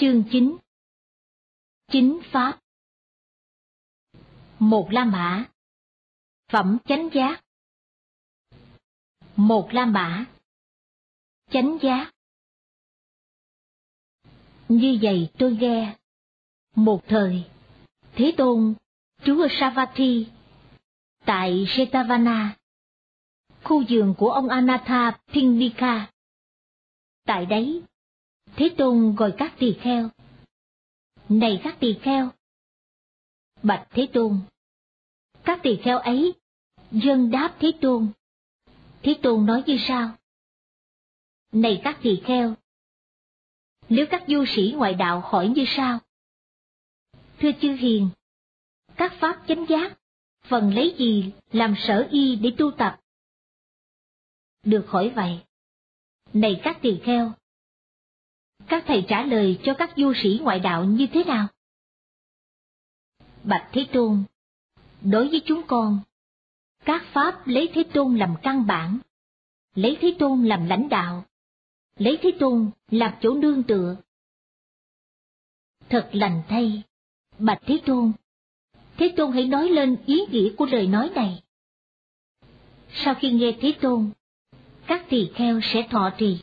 Chương 9. Chính pháp. Một La Mã. Phẩm chánh giác. Một La Mã. Chánh giác. Như vậy tôi nghe. Một thời, Thế Tôn trú ở Savatthi, tại Jetavana, khu vườn của ông Anatha Phindika. Tại đấy, Thế Tôn gọi các tỳ kheo. Này các tỳ kheo! Bạch Thế Tôn. Các tỳ kheo ấy dâng đáp Thế Tôn. Thế Tôn nói như sau: Này các tỳ kheo! Nếu các du sĩ ngoại đạo hỏi như sau: Thưa chư hiền, các pháp chánh giác, phần lấy gì làm sở y để tu tập? Được hỏi vậy. Này các tỳ kheo! Các thầy trả lời cho các du sĩ ngoại đạo như thế nào? Bạch Thế Tôn. Đối với chúng con, các pháp lấy Thế Tôn làm căn bản, lấy Thế Tôn làm lãnh đạo, lấy Thế Tôn làm chỗ nương tựa. Thật lành thay, bạch Thế Tôn. Thế Tôn hãy nói lên ý nghĩa của lời nói này. Sau khi nghe Thế Tôn, các tỳ kheo sẽ thọ trì.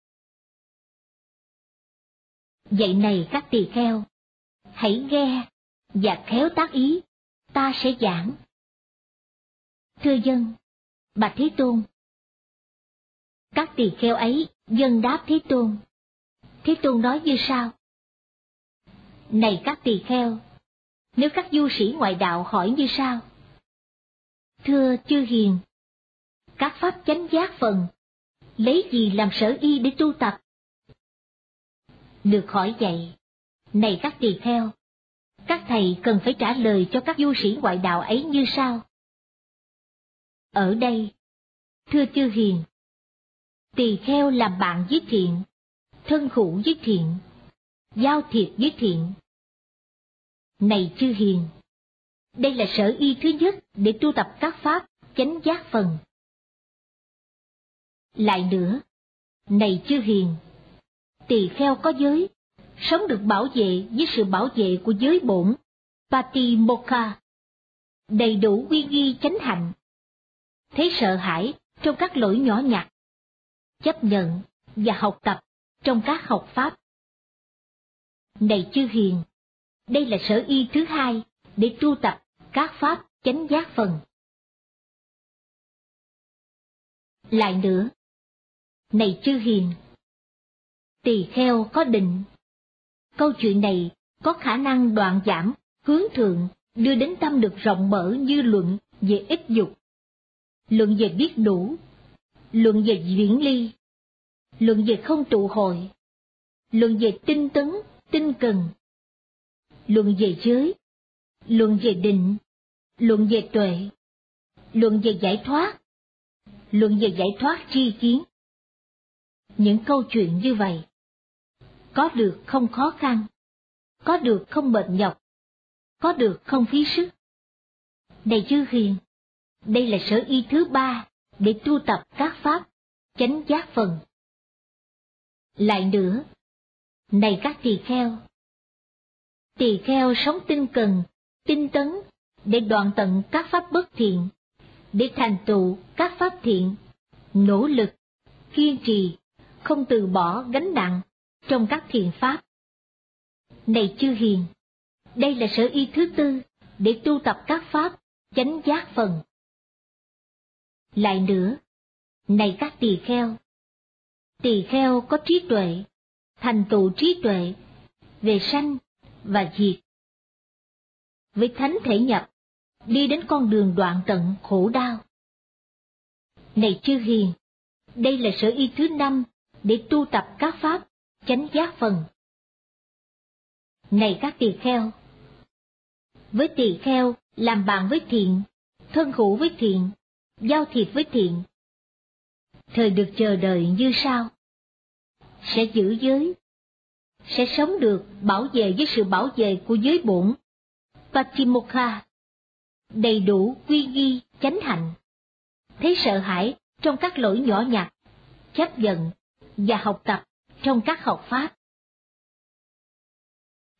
Vậy này các tỳ kheo, hãy nghe và khéo tác ý, ta sẽ giảng. Thưa dân, bạch Thế Tôn. Các tỳ kheo ấy dâng đáp Thế Tôn. Thế Tôn nói như sau: Này các tỳ kheo! Nếu các du sĩ ngoại đạo hỏi như sau: Thưa chư hiền, các pháp chánh giác phần, lấy gì làm sở y để tu tập? Được hỏi vậy. Này các tỳ kheo! Các thầy cần phải trả lời cho các du sĩ ngoại đạo ấy như sau. Ở đây, thưa chư hiền, tỳ kheo làm bạn với thiện, thân hữu với thiện, giao thiệp với thiện. Này chư hiền, đây là sở y thứ nhất để tu tập các pháp chánh giác phần. Lại nữa, này chư hiền, tỳ kheo có giới, sống được bảo vệ với sự bảo vệ của giới bổn, Patimokkha, đầy đủ uy nghi chánh hạnh, thấy sợ hãi trong các lỗi nhỏ nhặt, chấp nhận và học tập trong các học pháp. Này chư hiền, đây là sở y thứ hai để tu tập các pháp chánh giác phần. Lại nữa, này chư hiền, tỳ kheo có định. Câu chuyện này có khả năng đoạn giảm, hướng thượng, đưa đến tâm được rộng mở như luận về ít dục, luận về biết đủ, luận về viễn ly, luận về không tụ hội, luận về tinh tấn, tinh cần, luận về giới, luận về định, luận về tuệ, luận về giải thoát, luận về giải thoát tri kiến. Những câu chuyện như vậy, có được không khó khăn, có được không mệt nhọc, có được không phí sức. Này chư hiền, đây là sở y thứ ba để tu tập các pháp chánh giác phần. Lại nữa, này các tỳ kheo sống tinh cần, tinh tấn để đoạn tận các pháp bất thiện, để thành tựu các pháp thiện, nỗ lực, kiên trì, không từ bỏ gánh nặng trong các thiện pháp. Này chư hiền, đây là sở y thứ tư để tu tập các pháp chánh giác phần. Lại nữa, này các tỳ kheo có trí tuệ, thành tựu trí tuệ về sanh và diệt, với thánh thể nhập, đi đến con đường đoạn tận khổ đau. Này chư hiền, đây là sở y thứ năm để tu tập các pháp chánh giác phần. Này các tỳ kheo! Với tỳ kheo làm bạn với thiện, thân hữu với thiện, giao thiệp với thiện, thời được chờ đợi như sau: sẽ giữ giới, sẽ sống được bảo vệ với sự bảo vệ của giới bổn, Patimokkha, đầy đủ quy nghi chánh hạnh, thấy sợ hãi trong các lỗi nhỏ nhặt, chấp nhận và học tập trong các học pháp.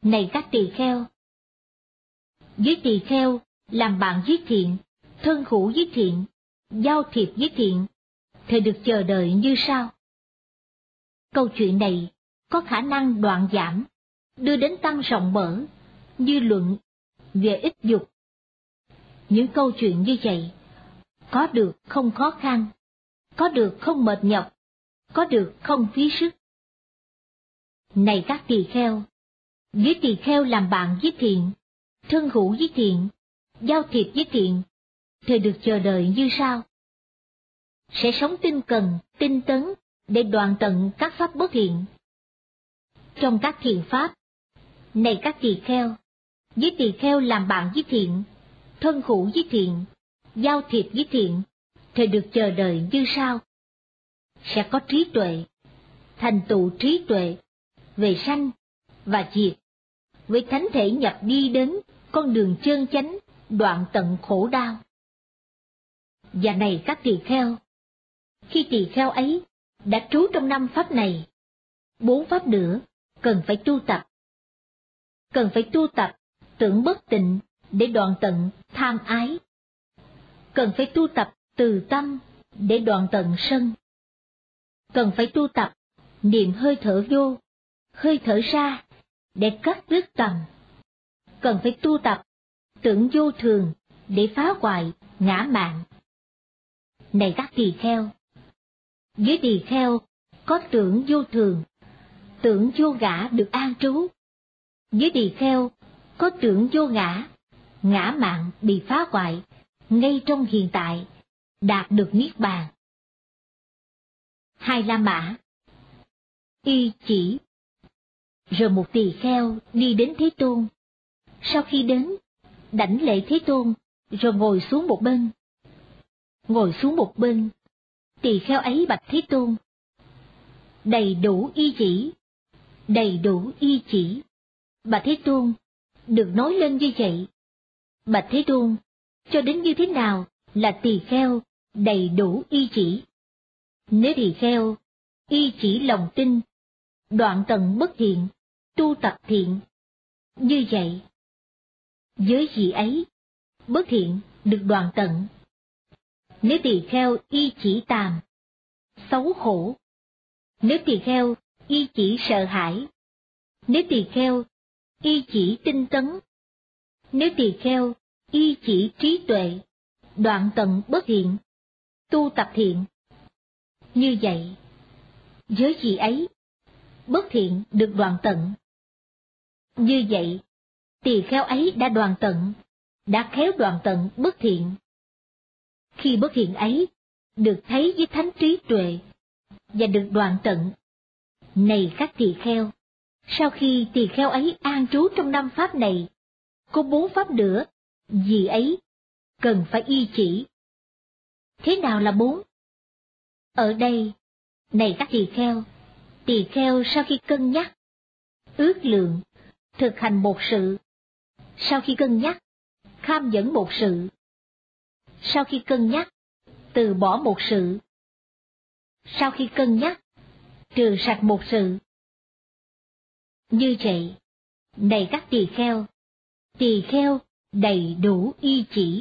Này các tỳ kheo, với tỳ kheo làm bạn với thiện, thân hữu với thiện, giao thiệp với thiện, thì được chờ đợi như sau. Câu chuyện này có khả năng đoạn giảm, đưa đến tăng rộng mở, như luận về ích dục. Những câu chuyện như vậy, có được không khó khăn, có được không mệt nhọc, có được không phí sức. Này các tỳ kheo, với tỳ kheo làm bạn với thiện, thân hữu với thiện, giao thiệp với thiện, thì được chờ đợi như sau. Sẽ sống tinh cần, tinh tấn, để đoạn tận các pháp bất thiện. Trong các thiện pháp, này các tỳ kheo, với tỳ kheo làm bạn với thiện, thân hữu với thiện, giao thiệp với thiện, thì được chờ đợi như sau. Sẽ có trí tuệ, thành tựu trí tuệ, về sanh và diệt, với thánh thể nhập đi đến con đường chân chánh, đoạn tận khổ đau. Và này các tỳ kheo, khi tỳ kheo ấy đã trú trong 5 pháp này, 4 pháp nữa cần phải tu tập. Cần phải tu tập tưởng bất tịnh để đoạn tận tham ái. Cần phải tu tập từ tâm để đoạn tận sân. Cần phải tu tập niệm hơi thở vô, hơi thở ra để cắt đứt tầm. Cần phải tu tập tưởng vô thường để phá hoại ngã mạn. Này các tỳ kheo, với tỳ kheo có tưởng vô thường, tưởng vô ngã được an trú. Với tỳ kheo có tưởng vô ngã, ngã mạn bị phá hoại ngay trong hiện tại, đạt được niết bàn. Hai La Mã, y chỉ. Rồi một tỳ kheo đi đến Thế Tôn. Sau khi đến, đảnh lễ Thế Tôn, rồi ngồi xuống một bên. Ngồi xuống một bên, tỳ kheo ấy bạch Thế Tôn. Đầy đủ y chỉ, đầy đủ y chỉ. Bạch Thế Tôn, được nói lên như vậy. Bạch Thế Tôn, cho đến như thế nào là tỳ kheo đầy đủ y chỉ? Nếu tỳ kheo y chỉ lòng tin, đoạn tận bất thiện, tu tập thiện, như vậy, với vị ấy, bất thiện được đoạn tận. Nếu tỳ kheo y chỉ tàm, xấu khổ. Nếu tỳ kheo y chỉ sợ hãi. Nếu tỳ kheo y chỉ tinh tấn. Nếu tỳ kheo y chỉ trí tuệ, đoạn tận bất thiện, tu tập thiện. Như vậy, với vị ấy, bất thiện được đoạn tận. Như vậy, tỳ kheo ấy đã đoạn tận, đã khéo đoạn tận bất thiện. Khi bất thiện ấy được thấy với thánh trí tuệ và được đoạn tận. Này các tỳ kheo, sau khi tỳ kheo ấy an trú trong 5 pháp này, có 4 pháp nữa, vì ấy cần phải y chỉ. Thế nào là 4? Ở đây, này các tỳ kheo sau khi cân nhắc, ước lượng, thực hành một sự. Sau khi cân nhắc, kham nhẫn một sự. Sau khi cân nhắc, từ bỏ một sự. Sau khi cân nhắc, trừ sạch một sự. Như vậy, này các tỳ kheo đầy đủ y chỉ.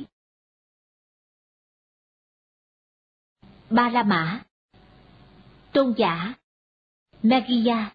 Ba La Mã, tôn giả Maggiya.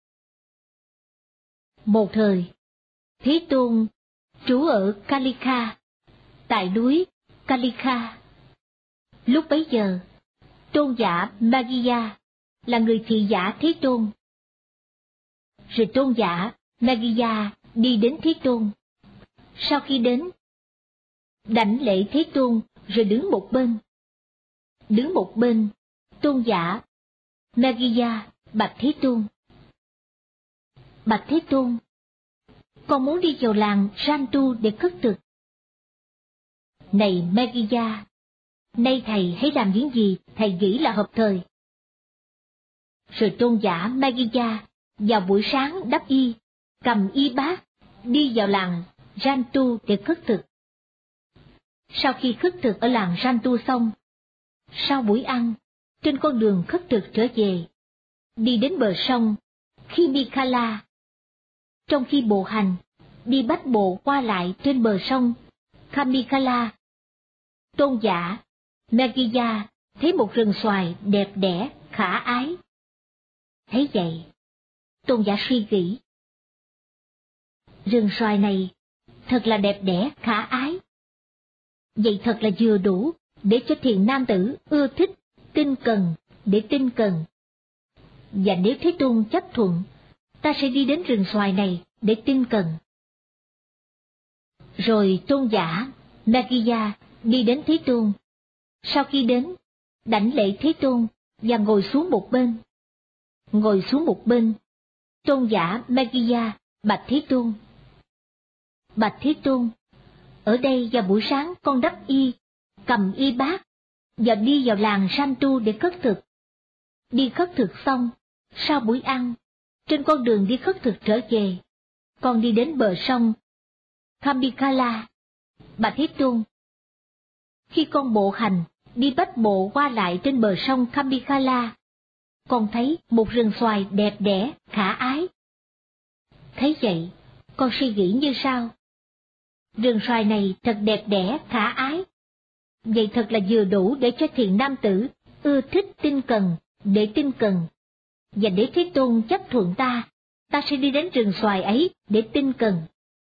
Một thời, Thế Tôn trú ở Kalika, tại núi Kalika. Lúc bấy giờ, tôn giả Maggiya là người thị giả Thế Tôn. Rồi tôn giả Maggiya đi đến Thế Tôn. Sau khi đến, đảnh lễ Thế Tôn rồi đứng một bên. Đứng một bên, tôn giả Maggiya bạch Thế Tôn. Bạch Thế Tôn, con muốn đi vào làng Rantu để khất thực. Này Maggiya, nay thầy hãy làm những gì thầy nghĩ là hợp thời. Rồi tôn giả Maggiya vào buổi sáng đắp y, cầm y bát, đi vào làng Rantu để khất thực. Sau khi khất thực ở làng Rantu xong, sau buổi ăn, trên con đường khất thực trở về, đi đến bờ sông Khimikala. Trong khi bộ hành, đi bách bộ qua lại trên bờ sông Kamikala, tôn giả Meghiya thấy một rừng xoài đẹp đẽ, khả ái. Thấy vậy, tôn giả suy nghĩ, rừng xoài này thật là đẹp đẽ, khả ái. Vậy thật là vừa đủ để cho thiện nam tử ưa thích, tinh cần, để tinh cần. Và nếu Thế Tôn chấp thuận, ta sẽ đi đến rừng xoài này để tinh cần. Rồi tôn giả Meghiya đi đến Thế Tôn. Sau khi đến, đảnh lễ Thế Tôn và ngồi xuống một bên. Ngồi xuống một bên, tôn giả Meghiya bạch Thế Tôn. Bạch Thế Tôn, ở đây vào buổi sáng con đắp y, cầm y bát, và đi vào làng Santu để khất thực. Đi khất thực xong, sau buổi ăn, trên con đường đi khất thực trở về, con đi đến bờ sông Kamikala. Bạch Thế Tôn, khi con bộ hành, đi bách bộ qua lại trên bờ sông Kamikala, con thấy một rừng xoài đẹp đẽ, khả ái. Thấy vậy, con suy nghĩ như sau. Rừng xoài này thật đẹp đẽ, khả ái. Vậy thật là vừa đủ để cho thiện nam tử ưa thích, tinh cần, để tinh cần. Và để Thế Tôn chấp thuận ta sẽ đi đến rừng xoài ấy để tinh cần.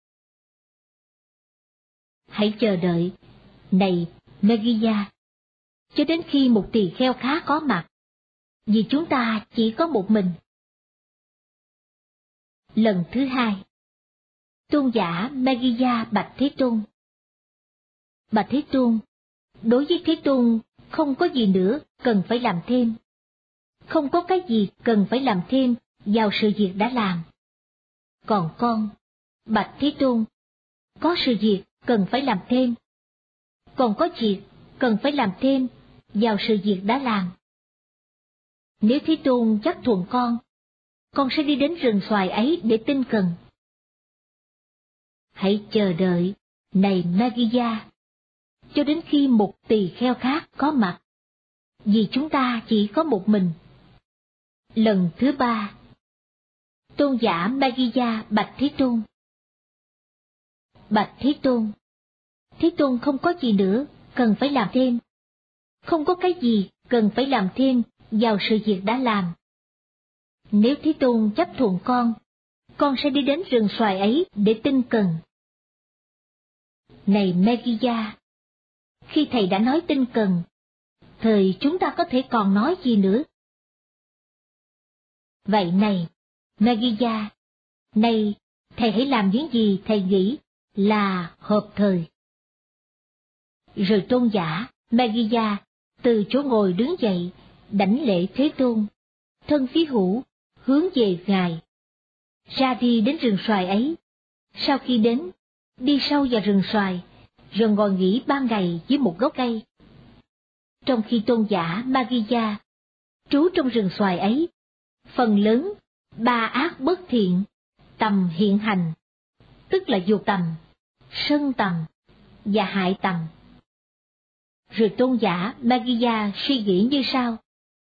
Hãy chờ đợi, này Meghiya, cho đến khi một tỳ kheo khác có mặt, vì chúng ta chỉ có một mình. Lần thứ hai, tôn giả Meghiya bạch Thế Tôn. Bạch Thế Tôn, đối với Thế Tôn không có gì nữa cần phải làm thêm. Không có cái gì cần phải làm thêm vào sự việc đã làm. Còn con, bạch Thế Tôn, có sự việc cần phải làm thêm. Còn có việc cần phải làm thêm vào sự việc đã làm. Nếu Thế Tôn chấp thuận con sẽ đi đến rừng xoài ấy để tinh cần. Hãy chờ đợi, này Meghiya, cho đến khi một tỳ kheo khác có mặt, vì chúng ta chỉ có một mình. Lần thứ ba, tôn giả Meghiya bạch Thế Tôn. Bạch Thế Tôn, Thế Tôn không có gì nữa cần phải làm thêm. Không có cái gì cần phải làm thêm vào sự việc đã làm. Nếu Thế Tôn chấp thuận con sẽ đi đến rừng xoài ấy để tinh cần. Này Meghiya, khi thầy đã nói tinh cần, thời chúng ta có thể còn nói gì nữa? Vậy này, Meghiya, nay thầy hãy làm những gì thầy nghĩ là hợp thời. Rồi tôn giả Meghiya từ chỗ ngồi đứng dậy, đảnh lễ Thế Tôn, thân phí hữu hướng về Ngài, ra đi đến rừng xoài ấy. Sau khi đến, đi sâu vào rừng xoài, rồi ngồi nghỉ 3 ngày dưới một gốc cây. Trong khi tôn giả Meghiya trú trong rừng xoài ấy, phần lớn 3 ác bất thiện tầm hiện hành, tức là dục tầm, sân tầm và hại tầm. Rồi tôn giả Meghiya suy nghĩ như sau.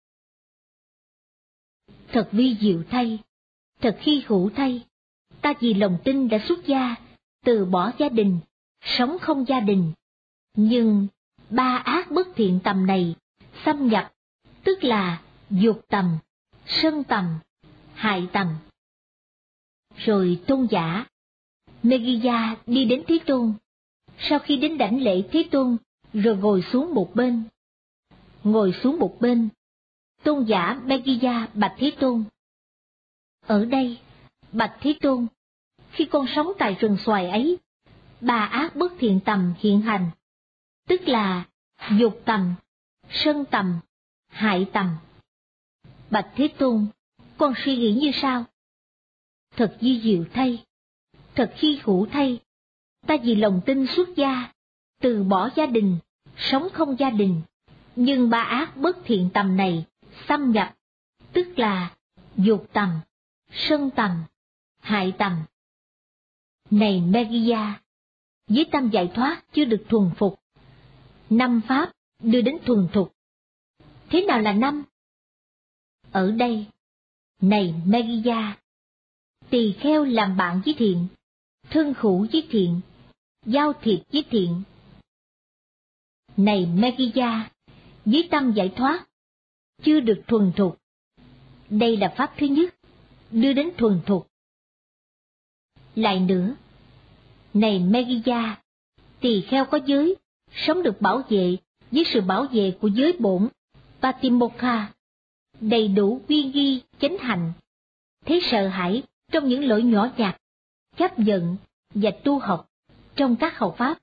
Thật vi diệu thay, thật hy hữu thay, ta vì lòng tin đã xuất gia, từ bỏ gia đình, sống không gia đình. Nhưng 3 ác bất thiện tầm này xâm nhập, tức là dục tầm, sân tầm, hại tầm. Rồi tôn giả Meghiya đi đến Thế Tôn. Sau khi đến đảnh lễ Thế Tôn, rồi ngồi xuống một bên. Ngồi xuống một bên, tôn giả Meghiya bạch Thế Tôn. Ở đây, bạch Thế Tôn, khi con sống tại rừng xoài ấy, 3 ác bất thiện tầm hiện hành, tức là dục tầm, sân tầm, hại tầm. Bạch Thế Tôn, con suy nghĩ như sau. Thật vi diệu thay, thật hy hữu thay, ta vì lòng tin xuất gia, từ bỏ gia đình, sống không gia đình, nhưng 3 ác bất thiện tầm này xâm nhập, tức là dục tầm, sân tầm, hại tầm. Này Meghiya, với tâm giải thoát chưa được thuần phục, 5 pháp đưa đến thuần thục. Thế nào là 5? Ở đây, này Meghiya, tỳ kheo làm bạn với thiện, thân hữu với thiện, giao thiệp với thiện. Này Megiddo, với tâm giải thoát, chưa được thuần thục. Đây là pháp thứ nhất, đưa đến thuần thục. Lại nữa, này Megiddo, tỳ kheo có giới, sống được bảo vệ với sự bảo vệ của giới bổn, Patimokkha, đầy đủ uy nghi, chánh hạnh, thấy sợ hãi trong những lỗi nhỏ nhặt, chấp nhận và tu học trong các hầu pháp.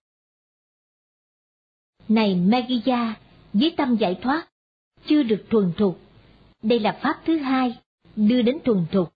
Này Megiddo, với tâm giải thoát, chưa được thuần thục. Đây là pháp thứ hai, đưa đến thuần thục.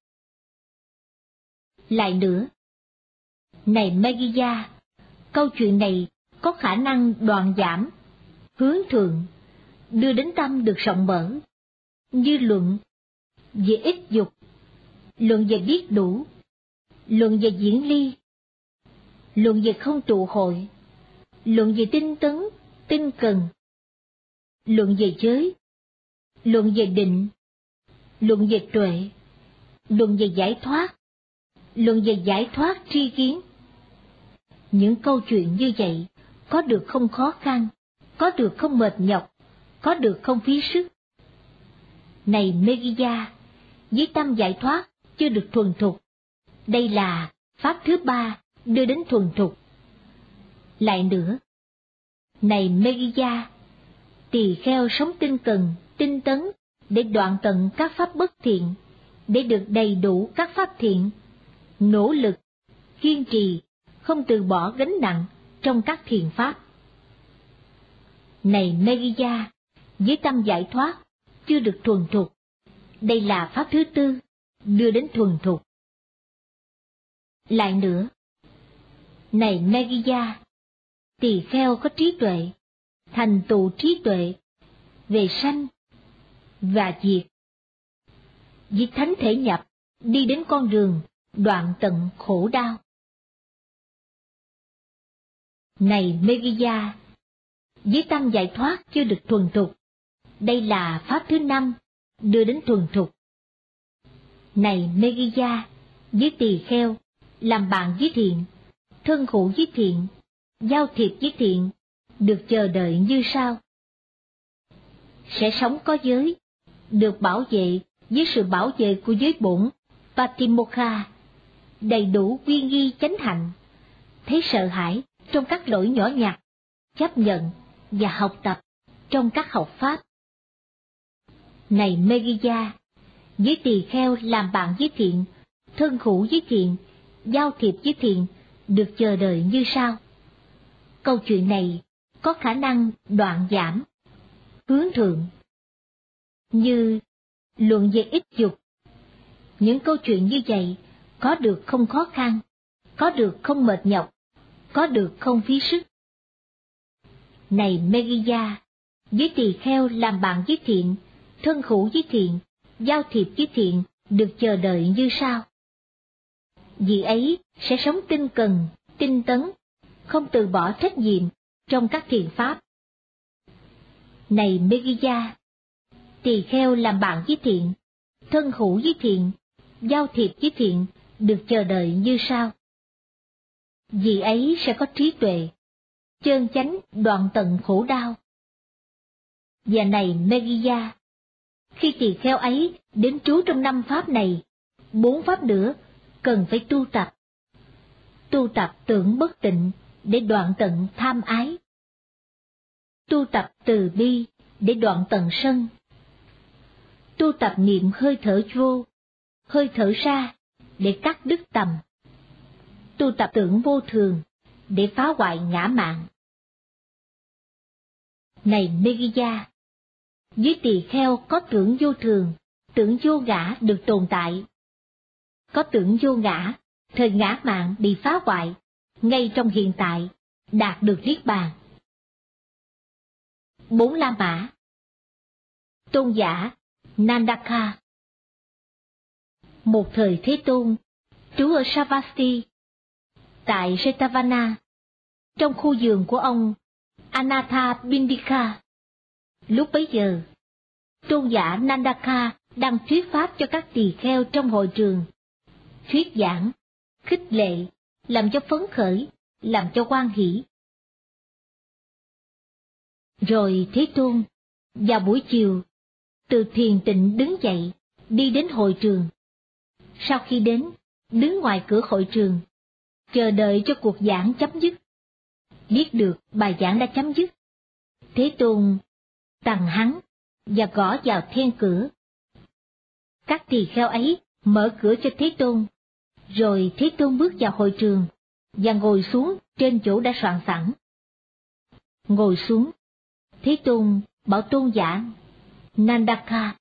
Lại nữa, này Megiddo, câu chuyện này có khả năng đoạn giảm, hướng thượng, đưa đến tâm được rộng mở, như luận về ít dục, luận về biết đủ, luận về diễn ly, luận về không tụ hội, luận về tinh tấn, tinh cần, luận về giới, luận về định, luận về tuệ, luận về giải thoát, luận về giải thoát tri kiến. Những câu chuyện như vậy có được không khó khăn, có được không mệt nhọc, có được không phí sức. Này Megiddo, với tâm giải thoát chưa được thuần thục. Đây là pháp thứ ba, đưa đến thuần thục. Lại nữa, này Megiddo, tỳ kheo sống tinh cần, tinh tấn để đoạn tận các pháp bất thiện, để được đầy đủ các pháp thiện, nỗ lực, kiên trì, không từ bỏ gánh nặng trong các thiền pháp. Này Megiddo, với tâm giải thoát chưa được thuần thục. Đây là pháp thứ tư, đưa đến thuần thục. Lại nữa, này Megiddo, tỳ kheo có trí tuệ, thành tựu trí tuệ về sanh và diệt, với thánh thể nhập, đi đến con đường đoạn tận khổ đau. Này Megiddo, với tâm giải thoát chưa được thuần thục. Đây là pháp thứ năm, đưa đến thuần thục. Này Megiddo, với tỳ kheo, làm bạn với thiện, thân hữu với thiện, giao thiệp với thiện, được chờ đợi như sau. Sẽ sống có giới, được bảo vệ với sự bảo vệ của giới bổn, Patimokkha, đầy đủ uy nghi chánh hạnh, thấy sợ hãi trong các lỗi nhỏ nhặt, chấp nhận và học tập trong các học pháp. Này Megiddo, với tỳ kheo làm bạn với thiện, thân hữu với thiện, giao thiệp với thiện, được chờ đợi như sau. Câu chuyện này có khả năng đoạn giảm, hướng thượng, như luận về ít dục. Những câu chuyện như vậy có được không khó khăn, có được không mệt nhọc, có được không phí sức. Này Megiddo, với tỳ kheo làm bạn với thiện, thân hữu với thiện, giao thiệp với thiện, được chờ đợi như sau. Vị ấy sẽ sống tinh cần, tinh tấn, không từ bỏ trách nhiệm trong các thiền pháp. Này Megiddo, tỳ kheo làm bạn với thiện, thân hữu với thiện, giao thiệp với thiện, được chờ đợi như sau. Vị ấy sẽ có trí tuệ, chơn chánh đoạn tận khổ đau. Và này Megiddo, khi tỳ kheo ấy đến trú trong 5 pháp này, 4 pháp nữa cần phải tu tập. Tu tập tưởng bất tịnh để đoạn tận tham ái. Tu tập từ bi để đoạn tận sân. Tu tập niệm hơi thở vô, hơi thở ra để cắt đứt tầm. Tu tập tưởng vô thường để phá hoại ngã mạn. Này Megiddo, với tỳ kheo có tưởng vô thường, tưởng vô ngã được tồn tại. Có tưởng vô ngã, thời ngã mạn bị phá hoại, ngay trong hiện tại, đạt được niết bàn. 4 La Mã. Tôn giả Nandaka. Một thời Thế Tôn, trú ở Savasti, tại Jetavana, trong khu vườn của ông Anathapindika. Lúc bấy giờ, tôn giả Nandaka đang thuyết pháp cho các tỳ kheo trong hội trường. thuyết giảng, khích lệ, làm cho phấn khởi, làm cho hoan hỷ. Rồi Thế Tôn, vào buổi chiều, từ thiền tịnh đứng dậy, đi đến hội trường. Sau khi đến, đứng ngoài cửa hội trường, chờ đợi cho cuộc giảng chấm dứt. Biết được bài giảng đã chấm dứt, Thế Tôn tằng hắn và gõ vào then cửa. Các tỳ kheo ấy mở cửa cho Thế Tôn, rồi Thế Tôn bước vào hội trường và ngồi xuống trên chỗ đã soạn sẵn. Ngồi xuống, Thế Tôn bảo tôn giả Nandaka: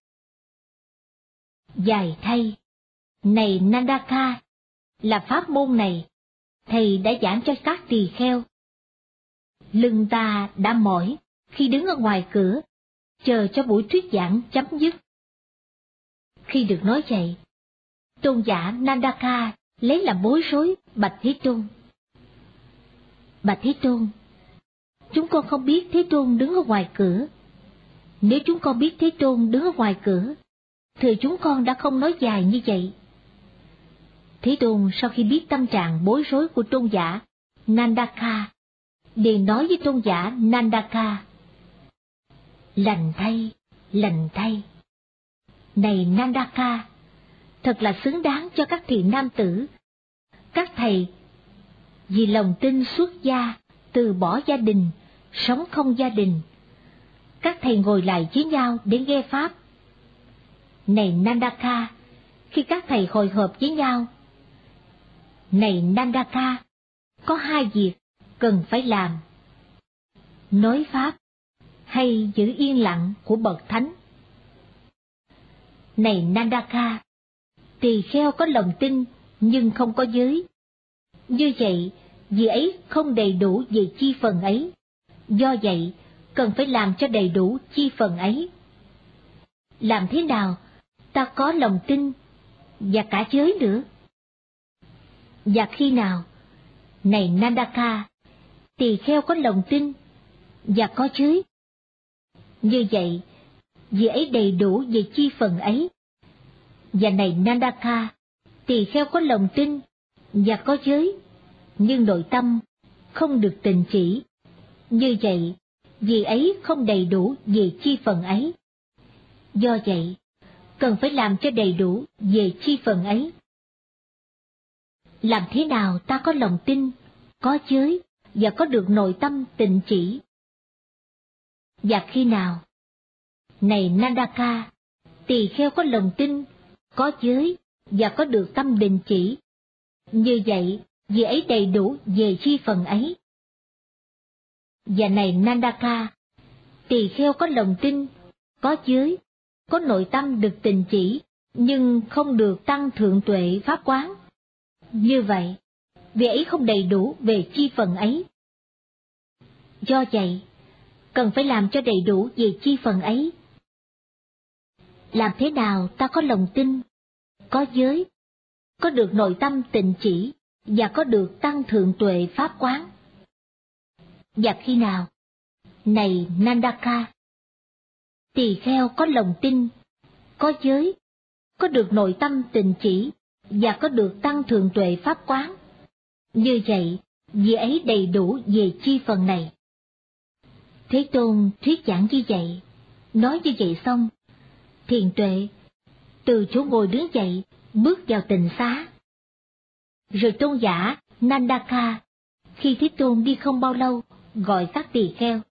Dài thay, này Nandaka, là pháp môn này, thầy đã giảng cho các tỳ kheo. Lưng ta đã mỏi khi đứng ở ngoài cửa, chờ cho buổi thuyết giảng chấm dứt. Khi được nói vậy, tôn giả Nandaka lấy làm bối rối bạch Thế Tôn: Bạch Thế Tôn, chúng con không biết Thế Tôn đứng ở ngoài cửa. Nếu chúng con biết Thế Tôn đứng ở ngoài cửa, thì chúng con đã không nói dài như vậy. Thế Tôn sau khi biết tâm trạng bối rối của tôn giả Nandaka, liền nói với tôn giả Nandaka: Lành thay, lành thay. Này Nandaka, thật là xứng đáng cho các thiện nam tử, các thầy, vì lòng tin xuất gia, từ bỏ gia đình, sống không gia đình. Các thầy ngồi lại với nhau để nghe pháp. Này Nandaka, khi các thầy hội họp với nhau, này Nandaka, có hai việc cần phải làm: nói pháp hay giữ yên lặng của bậc thánh. Này Nandaka, tỳ kheo có lòng tin nhưng không có giới. Như vậy, vì ấy không đầy đủ về chi phần ấy. Do vậy, cần phải làm cho đầy đủ chi phần ấy. Làm thế nào ta có lòng tin và cả giới nữa? Và khi nào, này Nandaka, tỳ kheo có lòng tin và có giới? Như vậy, vì ấy đầy đủ về chi phần ấy. Và này Nandaka, tỳ kheo có lòng tin và có giới, nhưng nội tâm không được tịnh chỉ. Như vậy, vì ấy không đầy đủ về chi phần ấy. Do vậy, cần phải làm cho đầy đủ về chi phần ấy. Làm thế nào ta có lòng tin, có giới và có được nội tâm tịnh chỉ? Và khi nào, này Nandaka, tỳ kheo có lòng tin, có giới và có được tâm định chỉ? Như vậy, vì ấy đầy đủ về chi phần ấy. Và này Nandaka, tỳ kheo có lòng tin, có giới, có nội tâm được tịnh chỉ, nhưng không được tăng thượng tuệ pháp quán. Như vậy, vì ấy không đầy đủ về chi phần ấy. Do vậy, cần phải làm cho đầy đủ về chi phần ấy. Làm thế nào ta có lòng tin, có giới, có được nội tâm tịnh chỉ và có được tăng thượng tuệ pháp quán? Và khi nào, này Nandaka, tỳ kheo có lòng tin, có giới, có được nội tâm tịnh chỉ và có được tăng thượng tuệ pháp quán? Như vậy, vì ấy đầy đủ về chi phần này. Thế Tôn thuyết giảng như vậy, nói như vậy xong, thiền tuệ từ chỗ ngồi đứng dậy, bước vào tịnh xá. Rồi tôn giả Nandaka, khi Thế Tôn đi không bao lâu, gọi các tỳ kheo: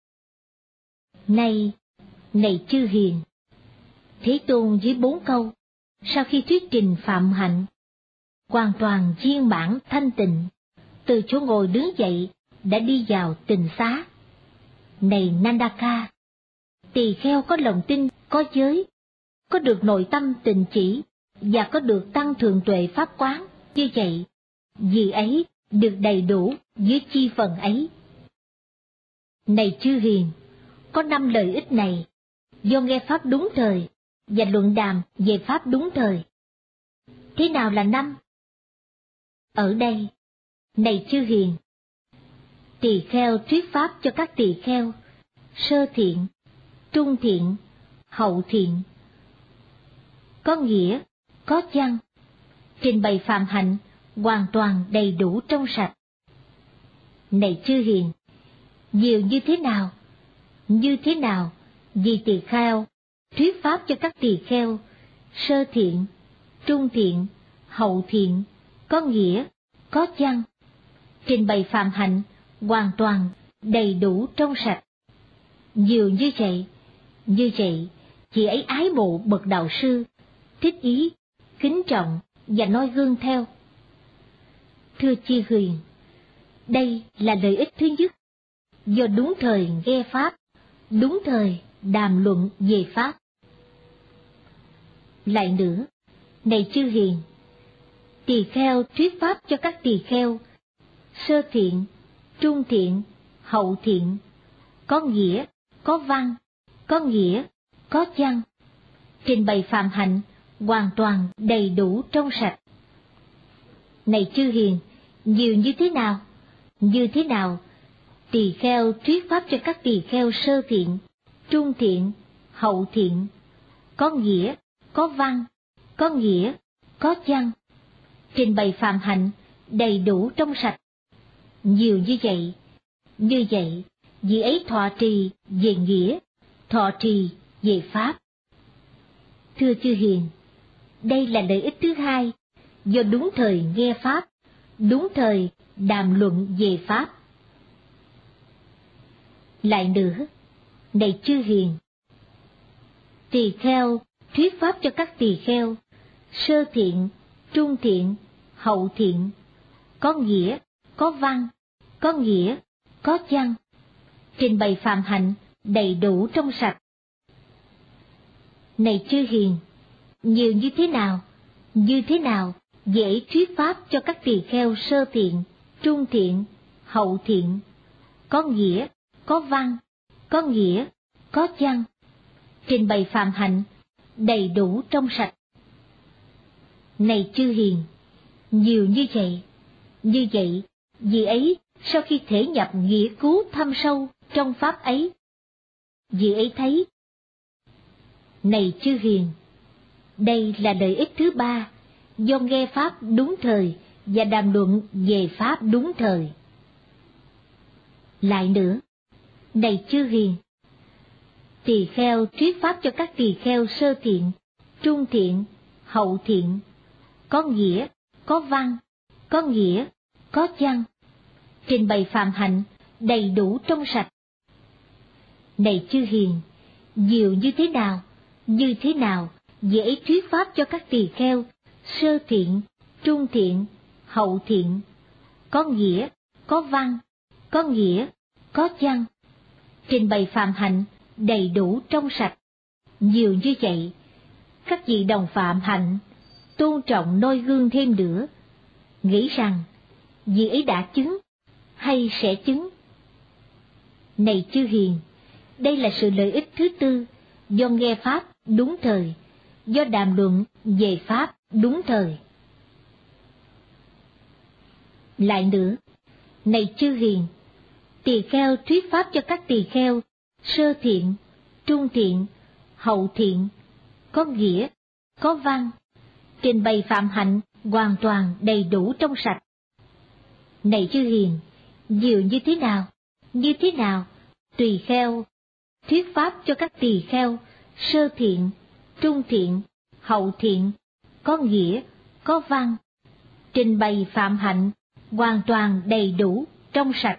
Này chư hiền! Thế Tôn với 4 câu, sau khi thuyết trình phạm hạnh, hoàn toàn viên mãn thanh tịnh, từ chỗ ngồi đứng dậy, đã đi vào tịnh xá. Này Nandaka, tỳ kheo có lòng tin, có giới, có được nội tâm tịnh chỉ và có được tăng thượng tuệ pháp quán. Như vậy, vì ấy được đầy đủ dưới chi phần ấy. Này chư hiền, có 5 lợi ích này, do nghe pháp đúng thời và luận đàm về pháp đúng thời. Thế nào là 5? Ở đây, này chư hiền, tỳ kheo thuyết pháp cho các tỳ kheo sơ thiện, trung thiện, hậu thiện, có nghĩa, có chăng, trình bày phạm hạnh hoàn toàn đầy đủ trong sạch. Này chư hiền, nhiều như thế nào, vì tỳ kheo, thuyết pháp cho các tỳ kheo, sơ thiện, trung thiện, hậu thiện, có nghĩa, có chăng, trình bày phạm hạnh hoàn toàn đầy đủ trong sạch. Nhiều như vậy, chị ấy ái mộ bậc đạo sư, thích ý, kính trọng và noi gương theo. Thưa chư hiền, đây là lợi ích thứ nhất, do đúng thời nghe pháp, đúng thời đàm luận về pháp. Lại nữa, này chư hiền, tỳ kheo thuyết pháp cho các tỳ kheo, sơ thiện, trung thiện, hậu thiện, có nghĩa, có văn, có nghĩa, có chăng, trình bày phạm hạnh hoàn toàn đầy đủ trong sạch. Này chư hiền, nhiều như thế nào, tỳ kheo thuyết pháp cho các tỳ kheo sơ thiện, trung thiện, hậu thiện, có nghĩa, có văn, có nghĩa, có chăng, trình bày phạm hạnh đầy đủ trong sạch. Nhiều như vậy, vì ấy thọ trì về nghĩa, thọ trì về pháp. Thưa chư hiền, đây là lợi ích thứ hai, do đúng thời nghe pháp, đúng thời đàm luận về pháp. Lại nữa, này chư hiền, tỳ kheo thuyết pháp cho các tỳ kheo, sơ thiện, trung thiện, hậu thiện, có nghĩa, có văn, có nghĩa, có chăng, trình bày phạm hạnh đầy đủ trong sạch. Này chư hiền, nhiều như thế nào, dễ thuyết pháp cho các tỳ kheo sơ thiện, trung thiện, hậu thiện, có nghĩa, có văn, có nghĩa, có chăng, trình bày phạm hạnh đầy đủ trong sạch. Này chư hiền, nhiều như vậy, vì ấy sau khi thể nhập nghĩa cứu thâm sâu trong pháp ấy, vì ấy thấy. Này chư hiền, đây là lợi ích thứ ba, do nghe pháp đúng thời và đàm luận về pháp đúng thời. Lại nữa, này chư hiền, tỳ kheo thuyết pháp cho các tỳ kheo sơ thiện, trung thiện, hậu thiện, có nghĩa, có văn, có nghĩa, có chăng, trình bày phạm hạnh đầy đủ trong sạch. Này chư hiền, nhiều như thế nào, dễ thuyết pháp cho các tỳ kheo sơ thiện, trung thiện, hậu thiện, có nghĩa, có văn, có nghĩa, có chăng, trình bày phạm hạnh đầy đủ trong sạch. Nhiều như vậy, các vị đồng phạm hạnh tôn trọng noi gương thêm nữa, nghĩ rằng vị ấy đã chứng hay sẽ chứng. Này chư hiền, đây là sự lợi ích thứ tư, do nghe pháp đúng thời, do đàm luận về pháp đúng thời. Lại nữa, này chư hiền, tỳ kheo thuyết pháp cho các tỳ kheo sơ thiện, trung thiện, hậu thiện, có nghĩa, có văn, trình bày phạm hạnh hoàn toàn đầy đủ trong sạch. Này chư hiền, nhiều như thế nào, tỳ kheo thuyết pháp cho các tỳ kheo sơ thiện, trung thiện, hậu thiện, có nghĩa, có văn, trình bày phạm hạnh hoàn toàn đầy đủ trong sạch.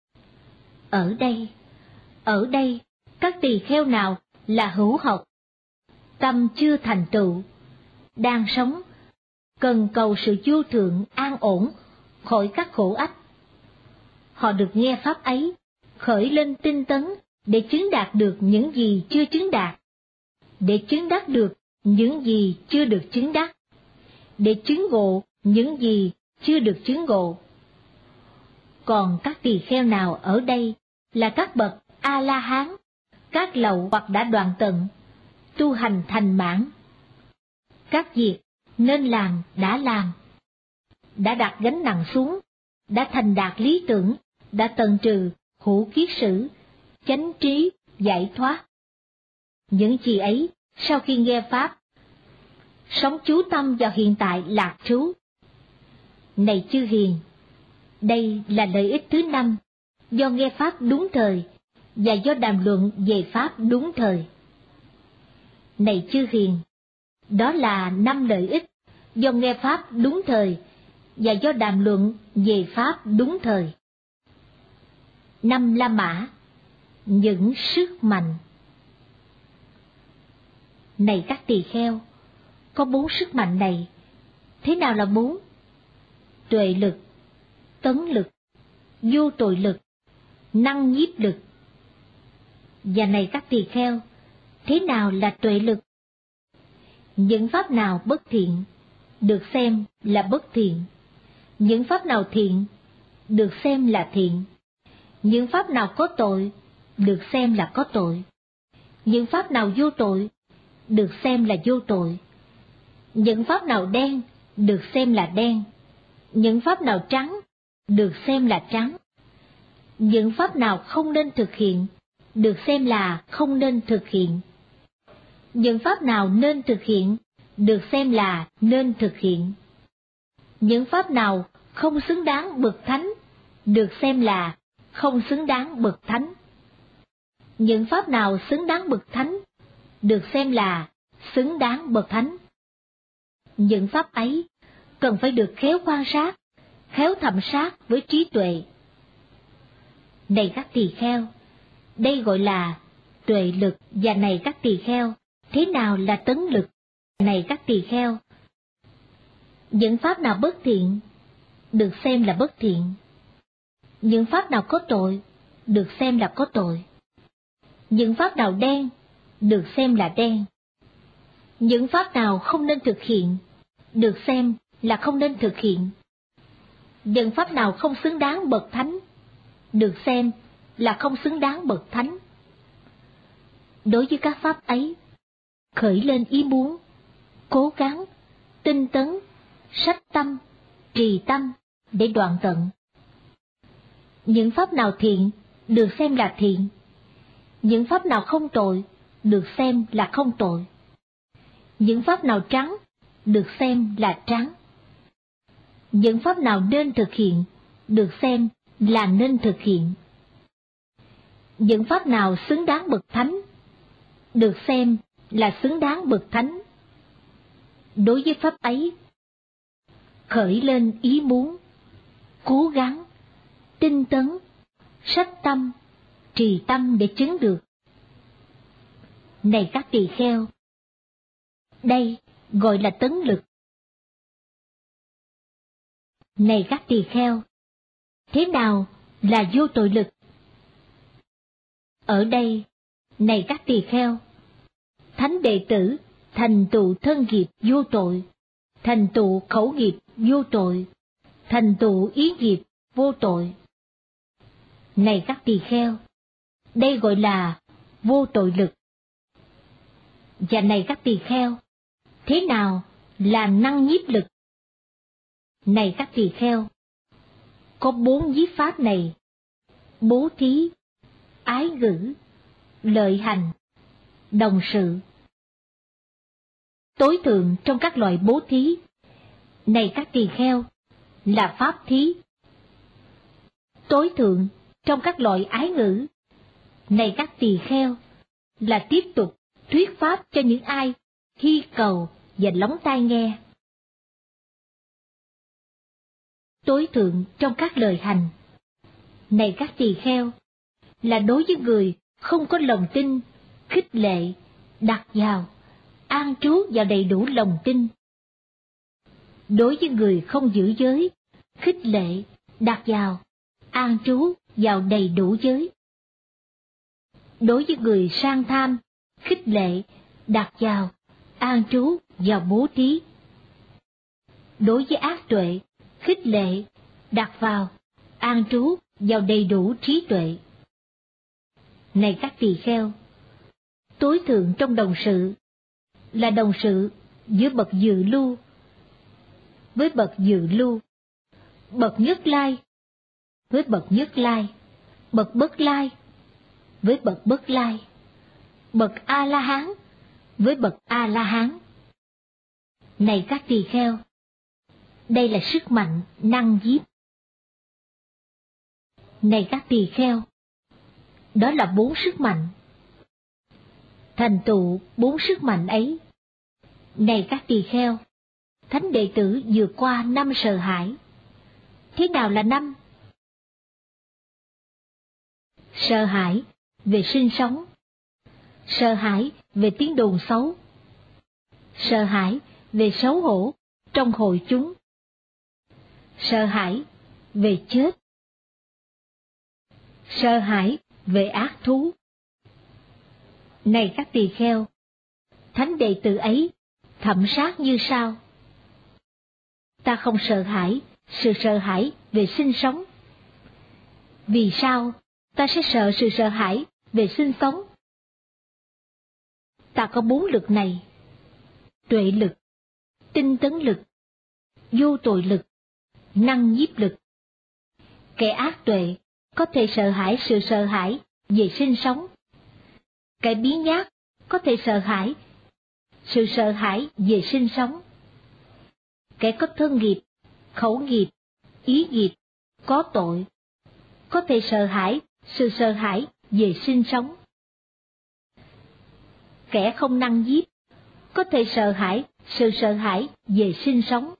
Ở đây, các tỳ kheo nào là hữu học, tâm chưa thành tựu, đang sống, cần cầu sự vô thượng an ổn khỏi các khổ ách. Họ được nghe pháp ấy, khởi lên tinh tấn để chứng đạt được những gì chưa chứng đạt, để chứng đắc được những gì chưa được chứng đắc, để chứng ngộ những gì chưa được chứng ngộ. Còn các tỳ kheo nào ở đây là các bậc A-la-hán, các lậu hoặc đã đoạn tận, tu hành thành mãn. Các việc nên làm, đã đặt gánh nặng xuống, đã thành đạt lý tưởng, đã tận trừ hữu kiết sử, chánh trí, giải thoát. Những gì ấy, sau khi nghe pháp, sống chú tâm vào hiện tại lạc trú. Này chư hiền, đây là lợi ích thứ 5, do nghe Pháp đúng thời, và do đàm luận về Pháp đúng thời. Này chư hiền, đó là 5 lợi ích, do nghe Pháp đúng thời, và do đàm luận về Pháp đúng thời. 5 La Mã, những sức mạnh. Này các tỳ kheo, có 4 sức mạnh này. Thế nào là 4? Tuệ lực, tấn lực, vô tội lực, năng nhiếp lực. Và này các tỳ kheo, thế nào là tuệ lực? Những pháp nào bất thiện, được xem là bất thiện. Những pháp nào thiện, được xem là thiện. Những pháp nào có tội, được xem là có tội. Những pháp nào vô tội, được xem là vô tội. Những pháp nào đen, được xem là đen. Những pháp nào trắng, được xem là trắng. Những pháp nào không nên thực hiện, được xem là không nên thực hiện. Những pháp nào nên thực hiện, được xem là nên thực hiện. Những pháp nào không xứng đáng bậc thánh, được xem là không xứng đáng bậc thánh. Những pháp nào xứng đáng bậc thánh, được xem là xứng đáng bậc thánh. Những pháp ấy cần phải được khéo quan sát, khéo thẩm sát với trí tuệ. Này các tỳ kheo, đây gọi là tuệ lực. Và này các tỳ kheo, thế nào là tấn lực? Này các tỳ kheo, những pháp nào bất thiện, được xem là bất thiện. Những pháp nào có tội, được xem là có tội. Những pháp nào đen, được xem là đen. Những pháp nào không nên thực hiện, được xem là không nên thực hiện. Những pháp nào không xứng đáng bậc thánh, được xem là không xứng đáng bậc thánh. Đối với các pháp ấy, khởi lên ý muốn, cố gắng, tinh tấn, sách tâm, trì tâm để đoạn tận. Những pháp nào thiện, được xem là thiện. Những pháp nào không tội, được xem là không tội. Những pháp nào trắng, được xem là trắng. Những pháp nào nên thực hiện, được xem là nên thực hiện. Những pháp nào xứng đáng bậc thánh, được xem là xứng đáng bậc thánh. Đối với pháp ấy, khởi lên ý muốn, cố gắng, tinh tấn, sách tâm, trì tâm để chứng được. Này các tỳ kheo, đây gọi là tấn lực. Này các tỳ kheo, thế nào là vô tội lực? Ở đây, này các tỳ kheo, thánh đệ tử thành tựu thân nghiệp vô tội, thành tựu khẩu nghiệp vô tội, thành tựu ý nghiệp vô tội. Này các tỳ kheo, đây gọi là vô tội lực. Và này các tỳ kheo, thế nào là năng nhiếp lực? Này các tỳ kheo, có 4 nhiếp pháp này: bố thí, ái ngữ, lợi hành, đồng sự. Tối thượng trong các loại bố thí, này các tỳ kheo, là pháp thí. Tối thượng trong các loại ái ngữ, này các tỳ kheo, là tiếp tục thuyết pháp cho những ai hy cầu và lắng tai nghe. Tối thượng trong các lời hành, này các tỳ kheo, là đối với người không có lòng tin, khích lệ, đặt vào, an trú vào đầy đủ lòng tin. Đối với người không giữ giới, khích lệ, đặt vào, an trú vào đầy đủ giới. Đối với người sang tham, khích lệ, đặt vào, an trú vào bố thí. Đối với ác tuệ, khích lệ, đặt vào, an trú vào đầy đủ trí tuệ. Này các tỳ kheo, tối thượng trong đồng sự, là đồng sự giữa bậc dự lưu với bậc dự lưu, bậc nhất lai với bậc nhất lai, bậc bất lai với bậc bất lai, bậc A-la-hán với bậc A-la-hán. Này các tỳ kheo, đây là sức mạnh năng nhiếp. Này các tỳ kheo, đó là 4 sức mạnh. Thành tựu 4 sức mạnh ấy. Này các tỳ kheo, thánh đệ tử vượt qua 5 sợ hãi. Thế nào là 5? Sợ hãi về sinh sống, sợ hãi về tiếng đồn xấu, sợ hãi về xấu hổ trong hội chúng, sợ hãi về chết, sợ hãi về ác thú. Này các tỳ kheo, thánh đệ tử ấy thậm sát như sau. Ta không sợ hãi sự sợ hãi về sinh sống. Vì sao ta sẽ sợ sự sợ hãi về sinh sống? Ta có 4 lực này: tuệ lực, tinh tấn lực, vô tội lực, năng nhiếp lực. Kẻ ác tuệ có thể sợ hãi sự sợ hãi về sinh sống. Kẻ biếng nhác có thể sợ hãi sự sợ hãi về sinh sống. Kẻ có thân nghiệp, khẩu nghiệp, ý nghiệp, có tội, có thể sợ hãi sự sợ hãi về sinh sống. Kẻ không năng nhiếp có thể sợ hãi sự sợ hãi về sinh sống.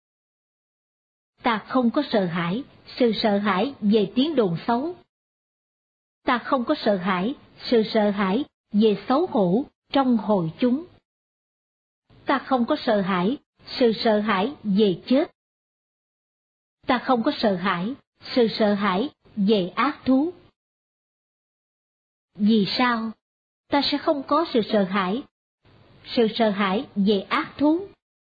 Ta không có sợ hãi sự sợ hãi về tiếng đồn xấu. Ta không có sợ hãi sự sợ hãi về xấu hổ trong hội chúng. Ta không có sợ hãi sự sợ hãi về chết. Ta không có sợ hãi sự sợ hãi về ác thú. Vì sao ta sẽ không có sự sợ hãi về ác thú?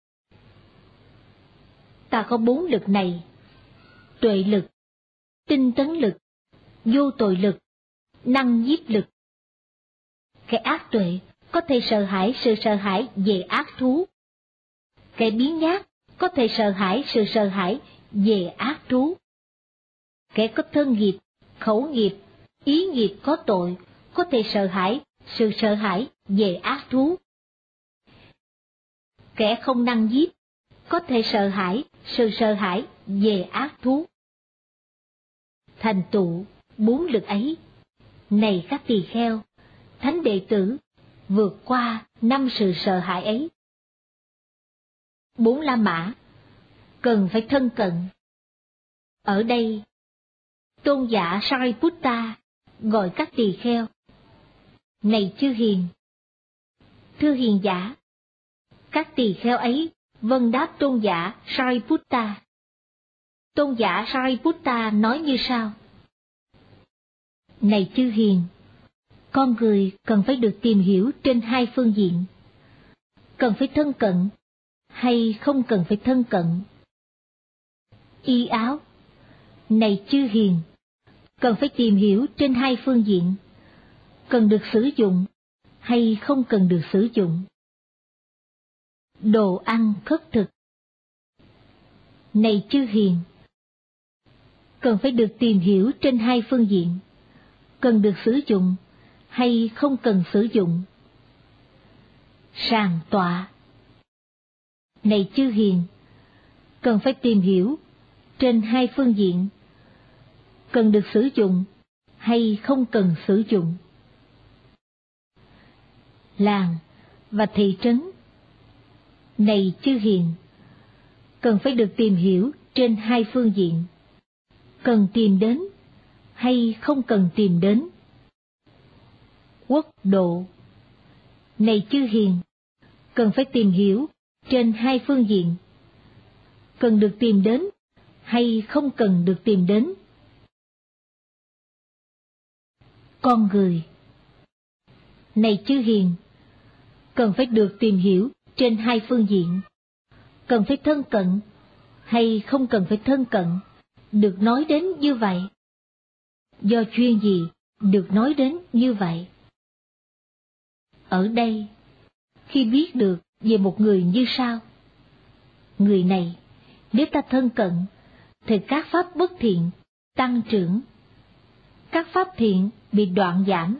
Ta có 4 lực này: tuệ lực, tinh tấn lực, vô tội lực, năng nhiếp lực. Kẻ ác tuệ có thể sợ hãi sự sợ hãi về ác thú. Kẻ biếng nhác có thể sợ hãi sự sợ hãi về ác thú. Kẻ có thân nghiệp, khẩu nghiệp, ý nghiệp có tội có thể sợ hãi sự sợ hãi về ác thú. Kẻ không năng nhiếp có thể sợ hãi sự sợ hãi về ác thú. Thành tựu 4 lực ấy. Này các tỳ kheo, thánh đệ tử vượt qua 5 sự sợ hãi ấy. 4 La Mã cần phải thân cận. Ở đây, tôn giả Sariputta gọi các tỳ kheo: Này chư hiền! Thưa hiền giả! Các tỳ kheo ấy vâng đáp tôn giả Sariputta. Tôn giả Sariputta nói như sau: Này chư hiền! Con người cần phải được tìm hiểu trên 2 phương diện. Cần phải thân cận hay không cần phải thân cận? Y áo. Này chư hiền! Cần phải tìm hiểu trên 2 phương diện. Cần được sử dụng hay không cần được sử dụng? Đồ ăn khất thực. Này chư hiền! Cần phải được tìm hiểu trên 2 phương diện. Cần được sử dụng hay không cần sử dụng? Sàng tọa. Này chư hiền! Cần phải tìm hiểu trên 2 phương diện. Cần được sử dụng hay không cần sử dụng? Làng và thị trấn. Này chư hiền! Cần phải được tìm hiểu trên 2 phương diện. Cần tìm đến hay không cần tìm đến? Quốc độ. Này chư hiền! Cần phải tìm hiểu trên 2 phương diện. Cần được tìm đến hay không cần được tìm đến? Con người. Này chư hiền! Cần phải được tìm hiểu trên 2 phương diện. Cần phải thân cận hay không cần phải thân cận, được nói đến như vậy? Do duyên gì được nói đến như vậy? Ở đây, khi biết được về một người như sau: người này, nếu ta thân cận, thì các pháp bất thiện tăng trưởng, các pháp thiện bị đoạn giảm.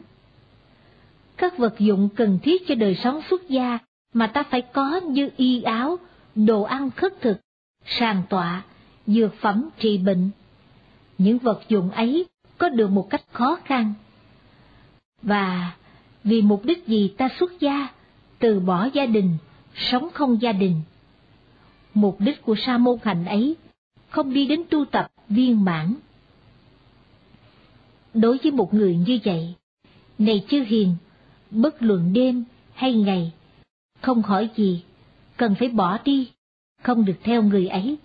Các vật dụng cần thiết cho đời sống xuất gia mà ta phải có như y áo, đồ ăn khất thực, sàng tọa, dược phẩm trị bệnh. Những vật dụng ấy có được một cách khó khăn. Và vì mục đích gì ta xuất gia, từ bỏ gia đình, sống không gia đình? Mục đích của sa môn hạnh ấy không đi đến tu tập viên mãn. Đối với một người như vậy, này chư hiền, bất luận đêm hay ngày, không hỏi gì, cần phải bỏ đi, không được theo người ấy.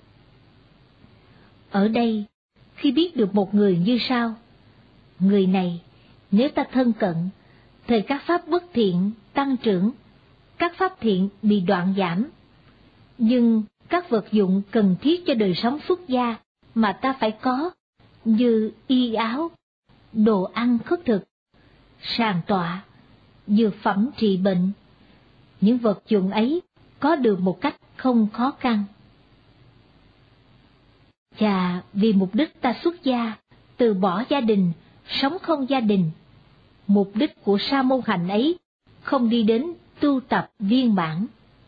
Ở đây, khi biết được một người như sau, người này, nếu ta thân cận, thời các pháp bất thiện tăng trưởng, các pháp thiện bị đoạn giảm, nhưng các vật dụng cần thiết cho đời sống xuất gia mà ta phải có, như y áo, đồ ăn khất thực, sàng tọa, dược phẩm trị bệnh, những vật dụng ấy có được một cách không khó khăn. Và vì mục đích ta xuất gia, từ bỏ gia đình, sống không gia đình, mục đích của sa môn hạnh ấy không đi đến tu tập viên mãn.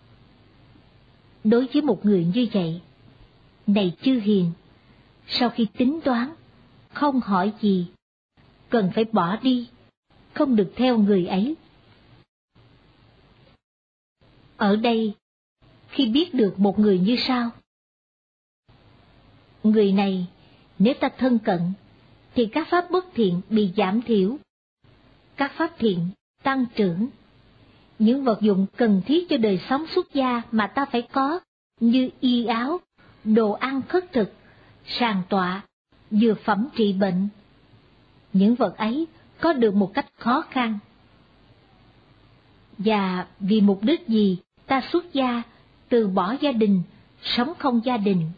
Đối với một người như vậy, này chư hiền, sau khi tính toán, không hỏi gì, cần phải bỏ đi, không được theo người ấy. Ở đây, khi biết được một người như sau, người này, nếu ta thân cận, thì các pháp bất thiện bị giảm thiểu, các pháp thiện tăng trưởng. Những vật dụng cần thiết cho đời sống xuất gia mà ta phải có, như y áo, đồ ăn khất thực, sàng tọa, dược phẩm trị bệnh. Những vật ấy có được một cách khó khăn. Và vì mục đích gì ta xuất gia, từ bỏ gia đình, sống không gia đình?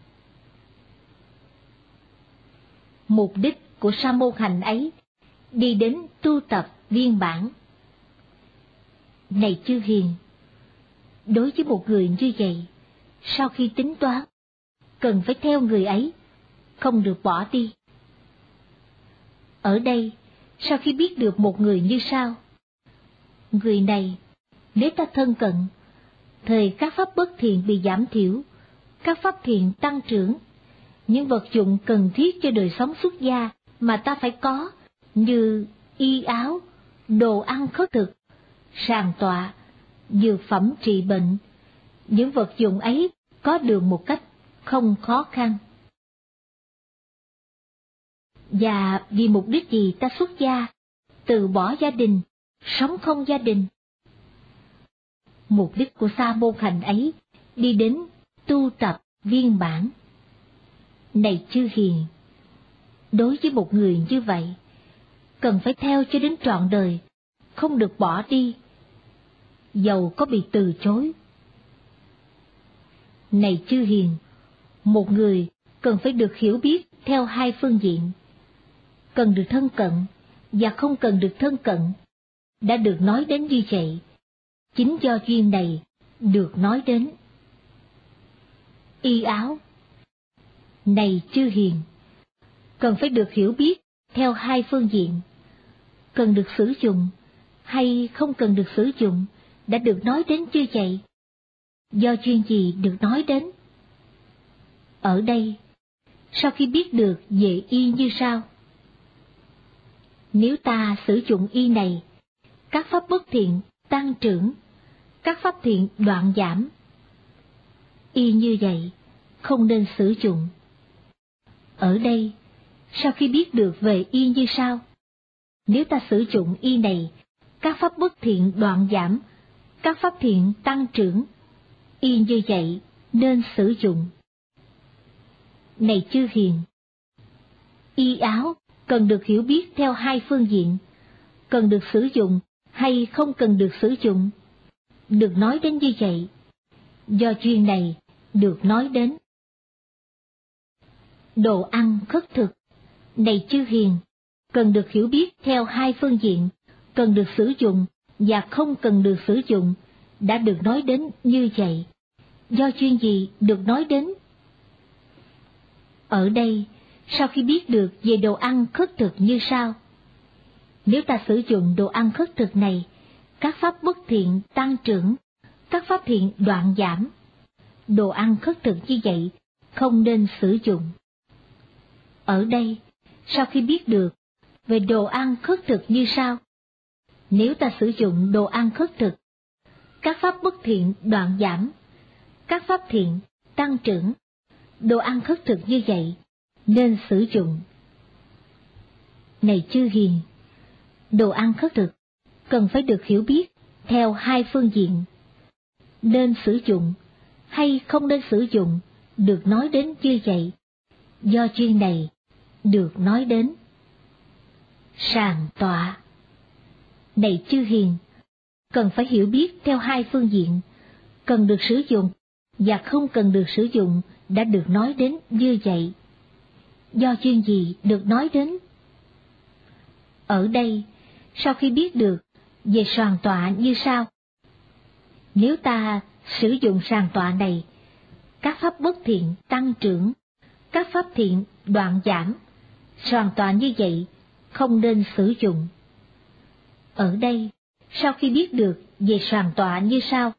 Mục đích của sa môn hạnh ấy đi đến tu tập viên mãn. Này chư hiền, đối với một người như vậy, sau khi tính toán, cần phải theo người ấy, không được bỏ đi. Ở đây, sau khi biết được một người như sau, người này, nếu ta thân cận, thời các pháp bất thiện bị giảm thiểu, các pháp thiện tăng trưởng, những vật dụng cần thiết cho đời sống xuất gia mà ta phải có, như y áo, đồ ăn khất thực, sàng tọa, dược phẩm trị bệnh, những vật dụng ấy có được một cách không khó khăn. Và vì mục đích gì ta xuất gia, từ bỏ gia đình, sống không gia đình? Mục đích của sa môn hạnh ấy đi đến tu tập viên mãn. Này chư hiền, đối với một người như vậy, cần phải theo cho đến trọn đời, không được bỏ đi, dầu có bị từ chối. Này chư hiền, một người cần phải được hiểu biết theo hai phương diện, cần được thân cận và không cần được thân cận, đã được nói đến như vậy. Chính do duyên này được nói đến. Y áo. Này chư hiền, cần phải được hiểu biết theo hai phương diện, cần được sử dụng hay không cần được sử dụng, đã được nói đến như vậy. Do duyên gì được nói đến? Ở đây, sau khi biết được về y như sau, nếu ta sử dụng y này, các pháp bất thiện tăng trưởng, các pháp thiện đoạn giảm. Y như vậy, không nên sử dụng. Ở đây, sau khi biết được về y như sau, nếu ta sử dụng y này, các pháp bất thiện đoạn giảm, các pháp thiện tăng trưởng. Y như vậy, nên sử dụng. Này chư hiền, y áo cần được hiểu biết theo hai phương diện, cần được sử dụng hay không cần được sử dụng, được nói đến như vậy. Do duyên này được nói đến. Đồ ăn khất thực. Này chư hiền, cần được hiểu biết theo hai phương diện, cần được sử dụng và không cần được sử dụng, đã được nói đến như vậy. Do duyên gì được nói đến? Ở đây, sau khi biết được về đồ ăn khất thực như sau, nếu ta sử dụng đồ ăn khất thực này, các pháp bất thiện tăng trưởng, các pháp thiện đoạn giảm. đồ ăn khất thực như vậy không nên sử dụng. Ở đây, sau khi biết được về đồ ăn khất thực như sau: nếu ta sử dụng đồ ăn khất thực, các pháp bất thiện đoạn giảm, các pháp thiện tăng trưởng, đồ ăn khất thực như vậy nên sử dụng. Này chư hiền, đồ ăn khất thực cần phải được hiểu biết theo hai phương diện. Nên sử dụng hay không nên sử dụng được nói đến như vậy, do duyên này được nói đến. Sàng tọa. Này chư hiền, cần phải hiểu biết theo hai phương diện, cần được sử dụng và không cần được sử dụng đã được nói đến như vậy. Do duyên gì được nói đến? Ở đây, sau khi biết được về sàng tọa như sau: nếu ta sử dụng sàng tọa này, các pháp bất thiện tăng trưởng, các pháp thiện đoạn giảm, sàng tọa như vậy không nên sử dụng. Ở đây, sau khi biết được về sàng tọa như sau: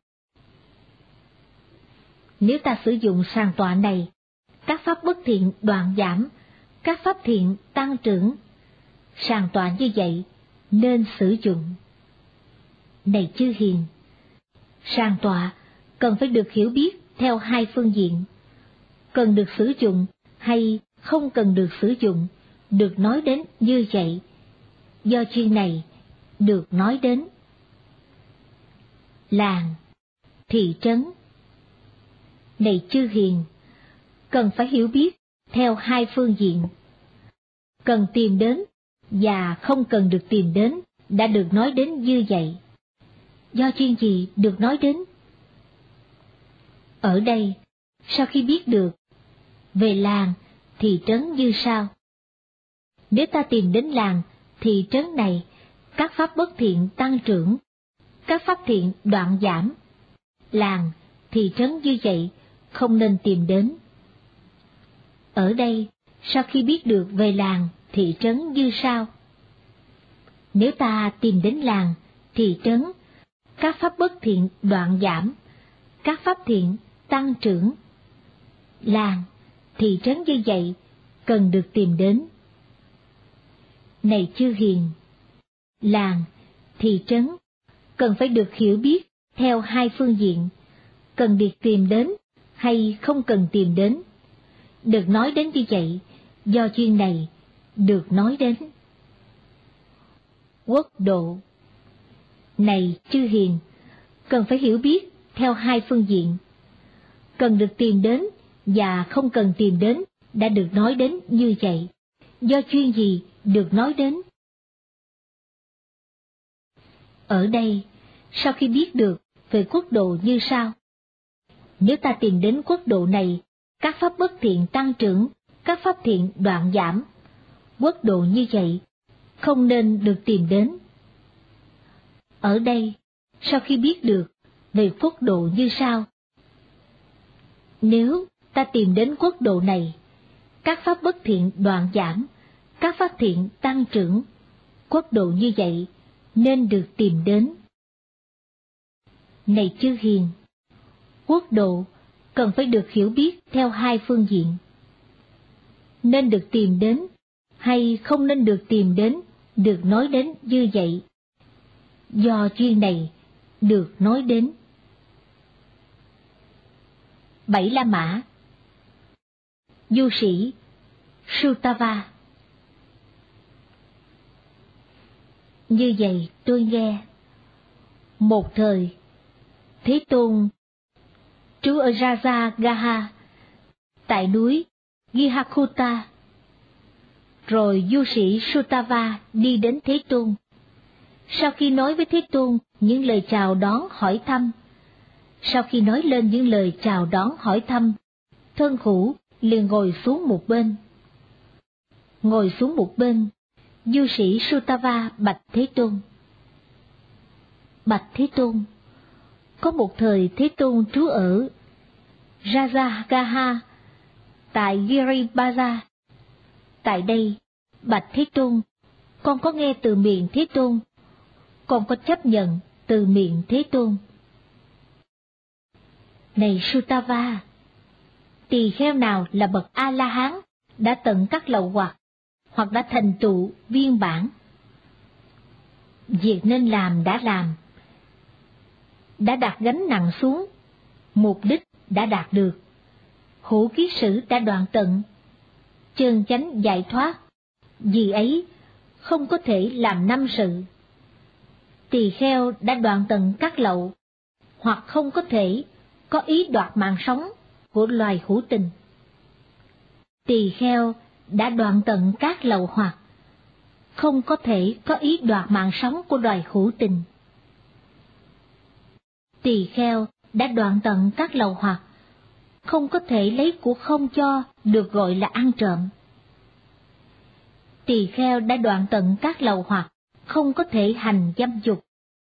nếu ta sử dụng sàng tọa này, các pháp bất thiện đoạn giảm, các pháp thiện tăng trưởng, sàng tọa như vậy nên sử dụng. Này chư hiền, sàng tọa cần phải được hiểu biết theo hai phương diện, cần được sử dụng hay không cần được sử dụng được nói đến như vậy, do duyên này được nói đến. Làng, thị trấn. Này chư hiền, cần phải hiểu biết theo hai phương diện, cần tìm đến và không cần được tìm đến đã được nói đến như vậy. Do duyên gì được nói đến? Ở đây, sau khi biết được về làng, thị trấn như sau: nếu ta tìm đến làng, thị trấn này, các pháp bất thiện tăng trưởng, các pháp thiện đoạn giảm, làng, thị trấn như vậy không nên tìm đến. Ở đây, sau khi biết được về làng, thị trấn như sau: nếu ta tìm đến làng, thị trấn, các pháp bất thiện đoạn giảm, các pháp thiện tăng trưởng, làng, thị trấn như vậy cần được tìm đến. Này chư hiền, làng, thị trấn cần phải được hiểu biết theo hai phương diện, cần được tìm đến hay không cần tìm đến được nói đến như vậy, do duyên này được nói đến. Quốc độ. Này chư hiền, cần phải hiểu biết theo hai phương diện, cần được tìm đến và không cần tìm đến đã được nói đến như vậy, do duyên gì được nói đến. Ở đây, sau khi biết được về quốc độ như sau: nếu ta tìm đến quốc độ này, các pháp bất thiện tăng trưởng, các pháp thiện đoạn giảm, quốc độ như vậy không nên được tìm đến. Ở đây, sau khi biết được về quốc độ như sau: nếu ta tìm đến quốc độ này, các pháp bất thiện đoạn giảm, các pháp thiện tăng trưởng, quốc độ như vậy nên được tìm đến. Này chư hiền, quốc độ cần phải được hiểu biết theo hai phương diện, nên được tìm đến hay không nên được tìm đến được nói đến như vậy, do duyên này được nói đến. Bảy La Mã. Du sĩ Sutava. Như vậy tôi nghe, một thời Thế Tôn trú ở Rajagaha tại núi Gihakuta. Rồi du sĩ Sutava đi đến Thế Tôn. Sau khi nói với Thế Tôn những lời chào đón hỏi thăm, sau khi nói lên những lời chào đón hỏi thăm, thân hữu liền ngồi xuống một bên. Ngồi xuống một bên, du sĩ Sutava bạch Thế Tôn: Bạch Thế Tôn, có một thời Thế Tôn trú ở Rajagaha tại Giribara. Tại đây, bạch Thế Tôn, con có nghe từ miệng Thế Tôn, con có chấp nhận từ miệng Thế Tôn. Này Sutava, tỳ kheo nào là bậc A-la-hán đã tận các lậu hoặc đã thành tựu viên mãn. Việc nên làm, đã đặt gánh nặng xuống, mục đích đã đạt được, hữu kiết sử đã đoạn tận, chân chánh giải thoát, vì ấy không có thể làm năm sự. Tỳ kheo đã đoạn tận các lậu, hoặc không có thể có ý đoạt mạng sống của loài hữu tình. Tỳ kheo đã đoạn tận các lậu hoặc không có thể có ý đoạt mạng sống của loài hữu tình. Tỳ kheo đã đoạn tận các lậu hoặc không có thể lấy của không cho được gọi là ăn trộm. Tỳ kheo đã đoạn tận các lậu hoặc không có thể hành dâm dục.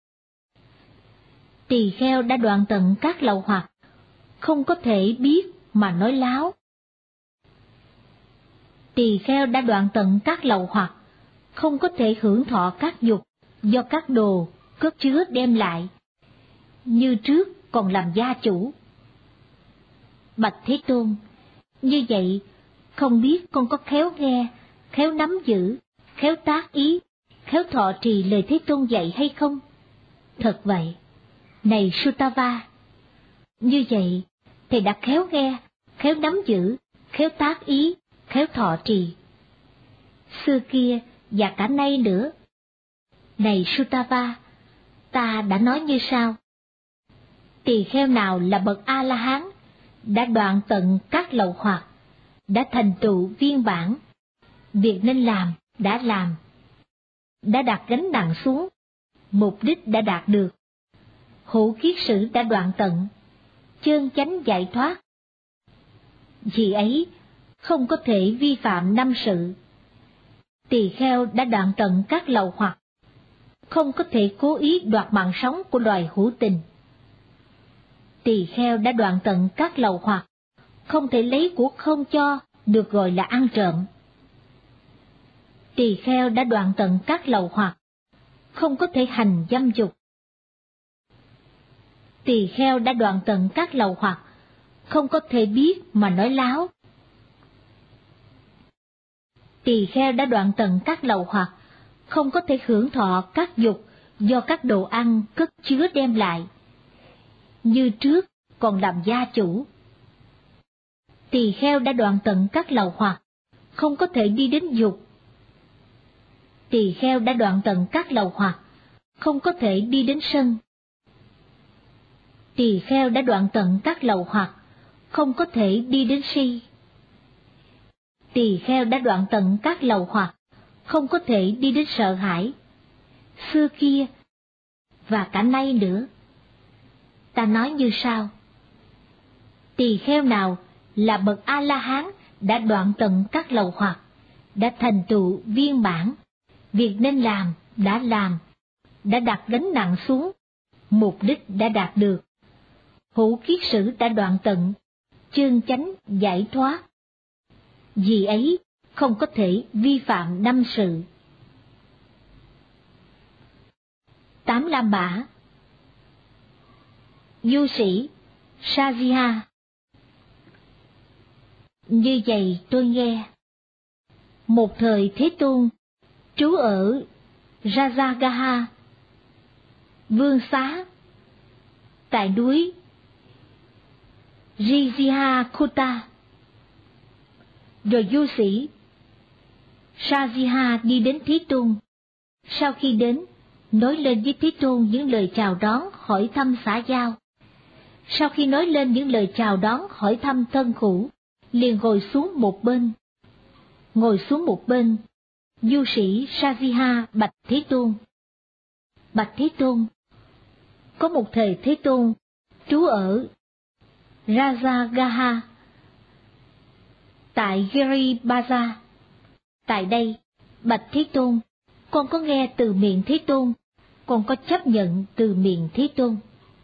Tỳ kheo đã đoạn tận các lậu hoặc không có thể biết mà nói láo. Tỳ kheo đã đoạn tận các lậu hoặc không có thể hưởng thọ các dục do các đồ cất chứa đem lại, như trước còn làm gia chủ. Bạch Thế Tôn, như vậy không biết con có khéo nghe, khéo nắm giữ, khéo tác ý, khéo thọ trì lời Thế Tôn dạy hay không? Thật vậy. Này Sutava, như vậy thầy đã khéo nghe, khéo nắm giữ, khéo tác ý, khéo thọ trì. Xưa kia và cả nay nữa. Này Sutava, ta đã nói như sau. Tỳ kheo nào là bậc A-la-hán đã đoạn tận các lậu hoặc, đã thành tựu viên mãn, việc nên làm, đã đặt gánh nặng xuống, mục đích đã đạt được, hữu kiết sử đã đoạn tận, chân chánh giải thoát. Vì ấy không có thể vi phạm năm sự. Tỳ kheo đã đoạn tận các lậu hoặc, không có thể cố ý đoạt mạng sống của loài hữu tình. Tỳ kheo đã đoạn tận các lậu hoặc, không thể lấy của không cho được gọi là ăn trộm. Tỳ kheo đã đoạn tận các lậu hoặc, không có thể hành dâm dục. Tỳ kheo đã đoạn tận các lậu hoặc, không có thể biết mà nói láo. Tỳ kheo đã đoạn tận các lậu hoặc, không có thể hưởng thọ các dục do các đồ ăn cất chứa đem lại, như trước còn làm gia chủ. Tỳ kheo đã đoạn tận các lậu hoặc, không có thể đi đến dục. Tỳ kheo đã đoạn tận các lậu hoặc, không có thể đi đến sân. Tỳ kheo đã đoạn tận các lậu hoặc, không có thể đi đến si. Tỳ kheo đã đoạn tận các lậu hoặc, không có thể đi đến sợ hãi. Xưa kia và cả nay nữa. Ta nói như sau. Tỳ kheo nào là bậc A-la-hán đã đoạn tận các lậu hoặc, đã thành tựu viên mãn, việc nên làm, đã đặt gánh nặng xuống, mục đích đã đạt được, hữu kiết sử đã đoạn tận, chân chánh giải thoát. Vì ấy không có thể vi phạm năm sự. 8 Lam Bả. Du sĩ Sajiha. Như vậy tôi nghe. Một thời Thế Tôn trú ở Rajagaha, Vương Xá, tại núi Rijihakota. Rồi du sĩ Sajiha đi đến Thế Tôn. Sau khi đến, nói lên với Thế Tôn những lời chào đón, hỏi thăm xã giao. Sau khi nói lên những lời chào đón, hỏi thăm thân hữu, liền ngồi xuống một bên. Du sĩ Sajiha bạch Thế Tôn. Bạch Thế Tôn, có một thời Thế Tôn trú ở Rajagaha, tại Giribhaja. Tại đây, bạch Thế Tôn, con có nghe từ miệng Thế Tôn, con có chấp nhận từ miệng Thế Tôn.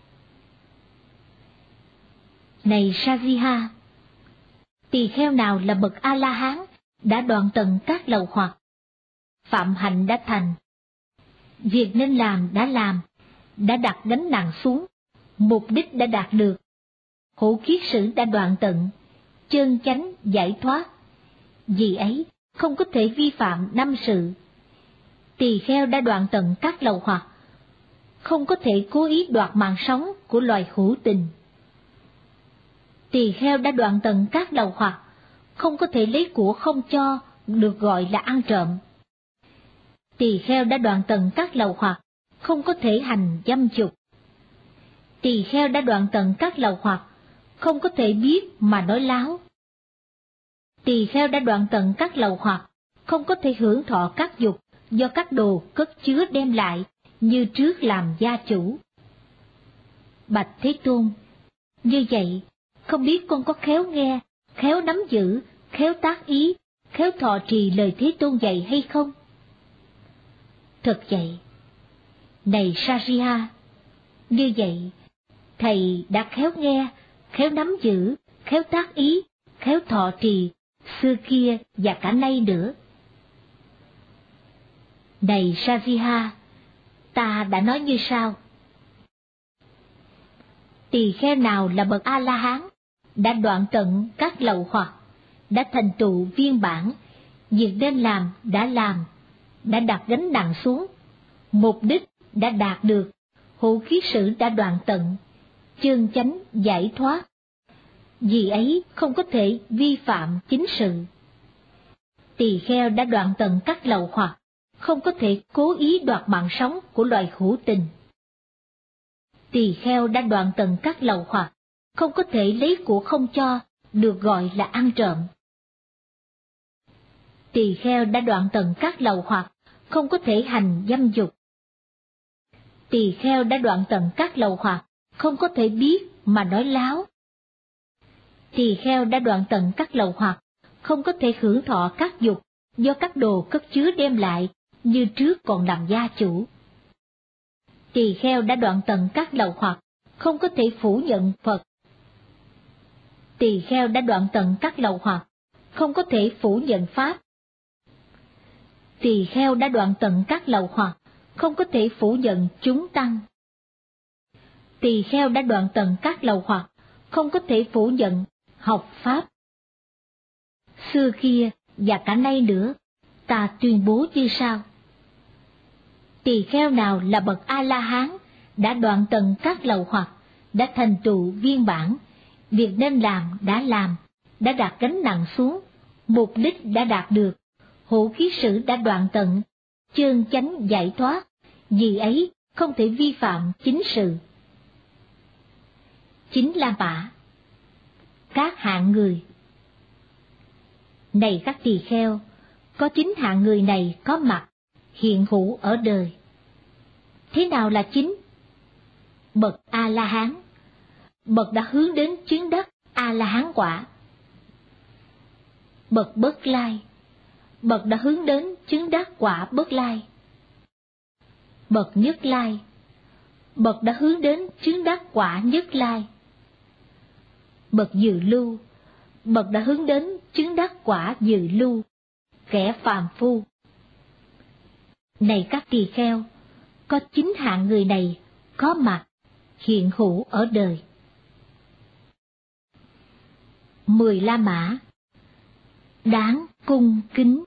Này Sajiha, tỳ kheo nào là bậc A-la-hán đã đoạn tận các lậu hoặc, phạm hạnh đã thành, việc nên làm, đã đặt gánh nặng xuống, mục đích đã đạt được, Hữu Kiết Sử đã đoạn tận, chân chánh giải thoát, vì ấy không có thể vi phạm năm sự. Tỳ kheo đã đoạn tận các lậu hoặc, không có thể cố ý đoạt mạng sống của loài hữu tình. Tỳ kheo đã đoạn tận các lậu hoặc, không có thể lấy của không cho, được gọi là ăn trộm. Tỳ kheo đã đoạn tận các lậu hoặc, không có thể hành dâm dục. Tỳ kheo đã đoạn tận các lậu hoặc, không có thể biết mà nói láo. Tỳ kheo đã đoạn tận các lậu hoặc, không có thể hưởng thọ các dục do các đồ cất chứa đem lại, như trước làm gia chủ. Bạch Thế Tôn, như vậy, không biết con có khéo nghe, khéo nắm giữ, khéo tác ý, khéo thọ trì lời Thế Tôn dạy hay không? Thật vậy. Này Sariha, như vậy, thầy đã khéo nghe, khéo nắm giữ, khéo tác ý, khéo thọ trì, xưa kia và cả nay nữa. Này Sariha, ta đã nói như sau. Tỳ kheo nào là bậc A-la-hán, đã đoạn tận các lậu hoặc, đã thành tựu viên bản, việc nên làm, đã đặt gánh nặng xuống, mục đích đã đạt được, hữu kiết sử đã đoạn tận, chân chánh giải thoát, vì ấy không có thể vi phạm chính sự. Tỳ kheo đã đoạn tận các lậu hoặc, không có thể cố ý đoạt mạng sống của loài hữu tình. Tỳ kheo đã đoạn tận các lậu hoặc, không có thể lấy của không cho, được gọi là ăn trộm. Tỳ kheo đã đoạn tận các lậu hoặc, không có thể hành dâm dục. Tỳ kheo đã đoạn tận các lậu hoặc, không có thể biết mà nói láo. Tỳ kheo đã đoạn tận các lậu hoặc, không có thể hưởng thọ các dục do các đồ cất chứa đem lại, như trước còn làm gia chủ. Tỳ kheo đã đoạn tận các lậu hoặc, không có thể phủ nhận Phật. Tỳ kheo đã đoạn tận các lậu hoặc, không có thể phủ nhận Pháp. Tỳ kheo đã đoạn tận các lậu hoặc, không có thể phủ nhận chúng tăng. Tỳ kheo đã đoạn tận các lậu hoặc, không có thể phủ nhận học Pháp. Xưa kia và cả nay nữa, ta tuyên bố như sau. Tỳ kheo nào là bậc A-la-hán, đã đoạn tận các lậu hoặc, đã thành tựu viên bản, việc nên làm, đã đặt gánh nặng xuống, mục đích đã đạt được, hữu kiết sử đã đoạn tận, chân chánh giải thoát, vì ấy không thể vi phạm chính sự. Chính La Mã. Các hạng người. Này các tỳ kheo, có 9 hạng người này có mặt, hiện hữu ở đời. Thế nào là 9? Bậc A-la-hán, bậc đã hướng đến chứng đắc A-la-hán quả. Bậc Bất Lai, bậc đã hướng đến chứng đắc quả Bất Lai. Bậc Nhất Lai, bậc đã hướng đến chứng đắc quả Nhất Lai. Bậc Dự Lưu, bậc đã hướng đến chứng đắc quả Dự Lưu, kẻ phàm phu. Này các tỳ kheo, có 9 hạng người này có mặt, hiện hữu ở đời. 10 La Mã. Đáng cung kính.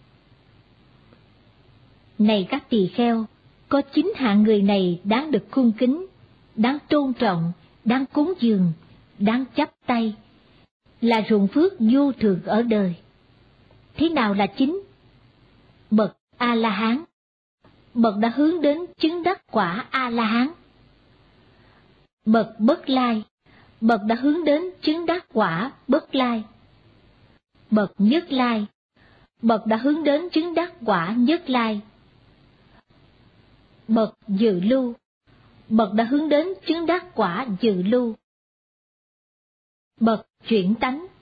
Này các tỳ kheo, có 9 hạng người này đáng được cung kính, đáng tôn trọng, đáng cúng dường, đáng chắp tay, là ruộng phước vô thường ở đời. Thế nào là 9? Bậc A-la-hán, bậc đã hướng đến chứng đắc quả A-la-hán. Bậc Bất Lai, bậc đã hướng đến chứng đắc quả Bất Lai. Bậc Nhất Lai, bậc đã hướng đến chứng đắc quả Nhất Lai. Bậc Dự Lưu, bậc đã hướng đến chứng đắc quả Dự Lưu. Bậc Chuyển Tánh,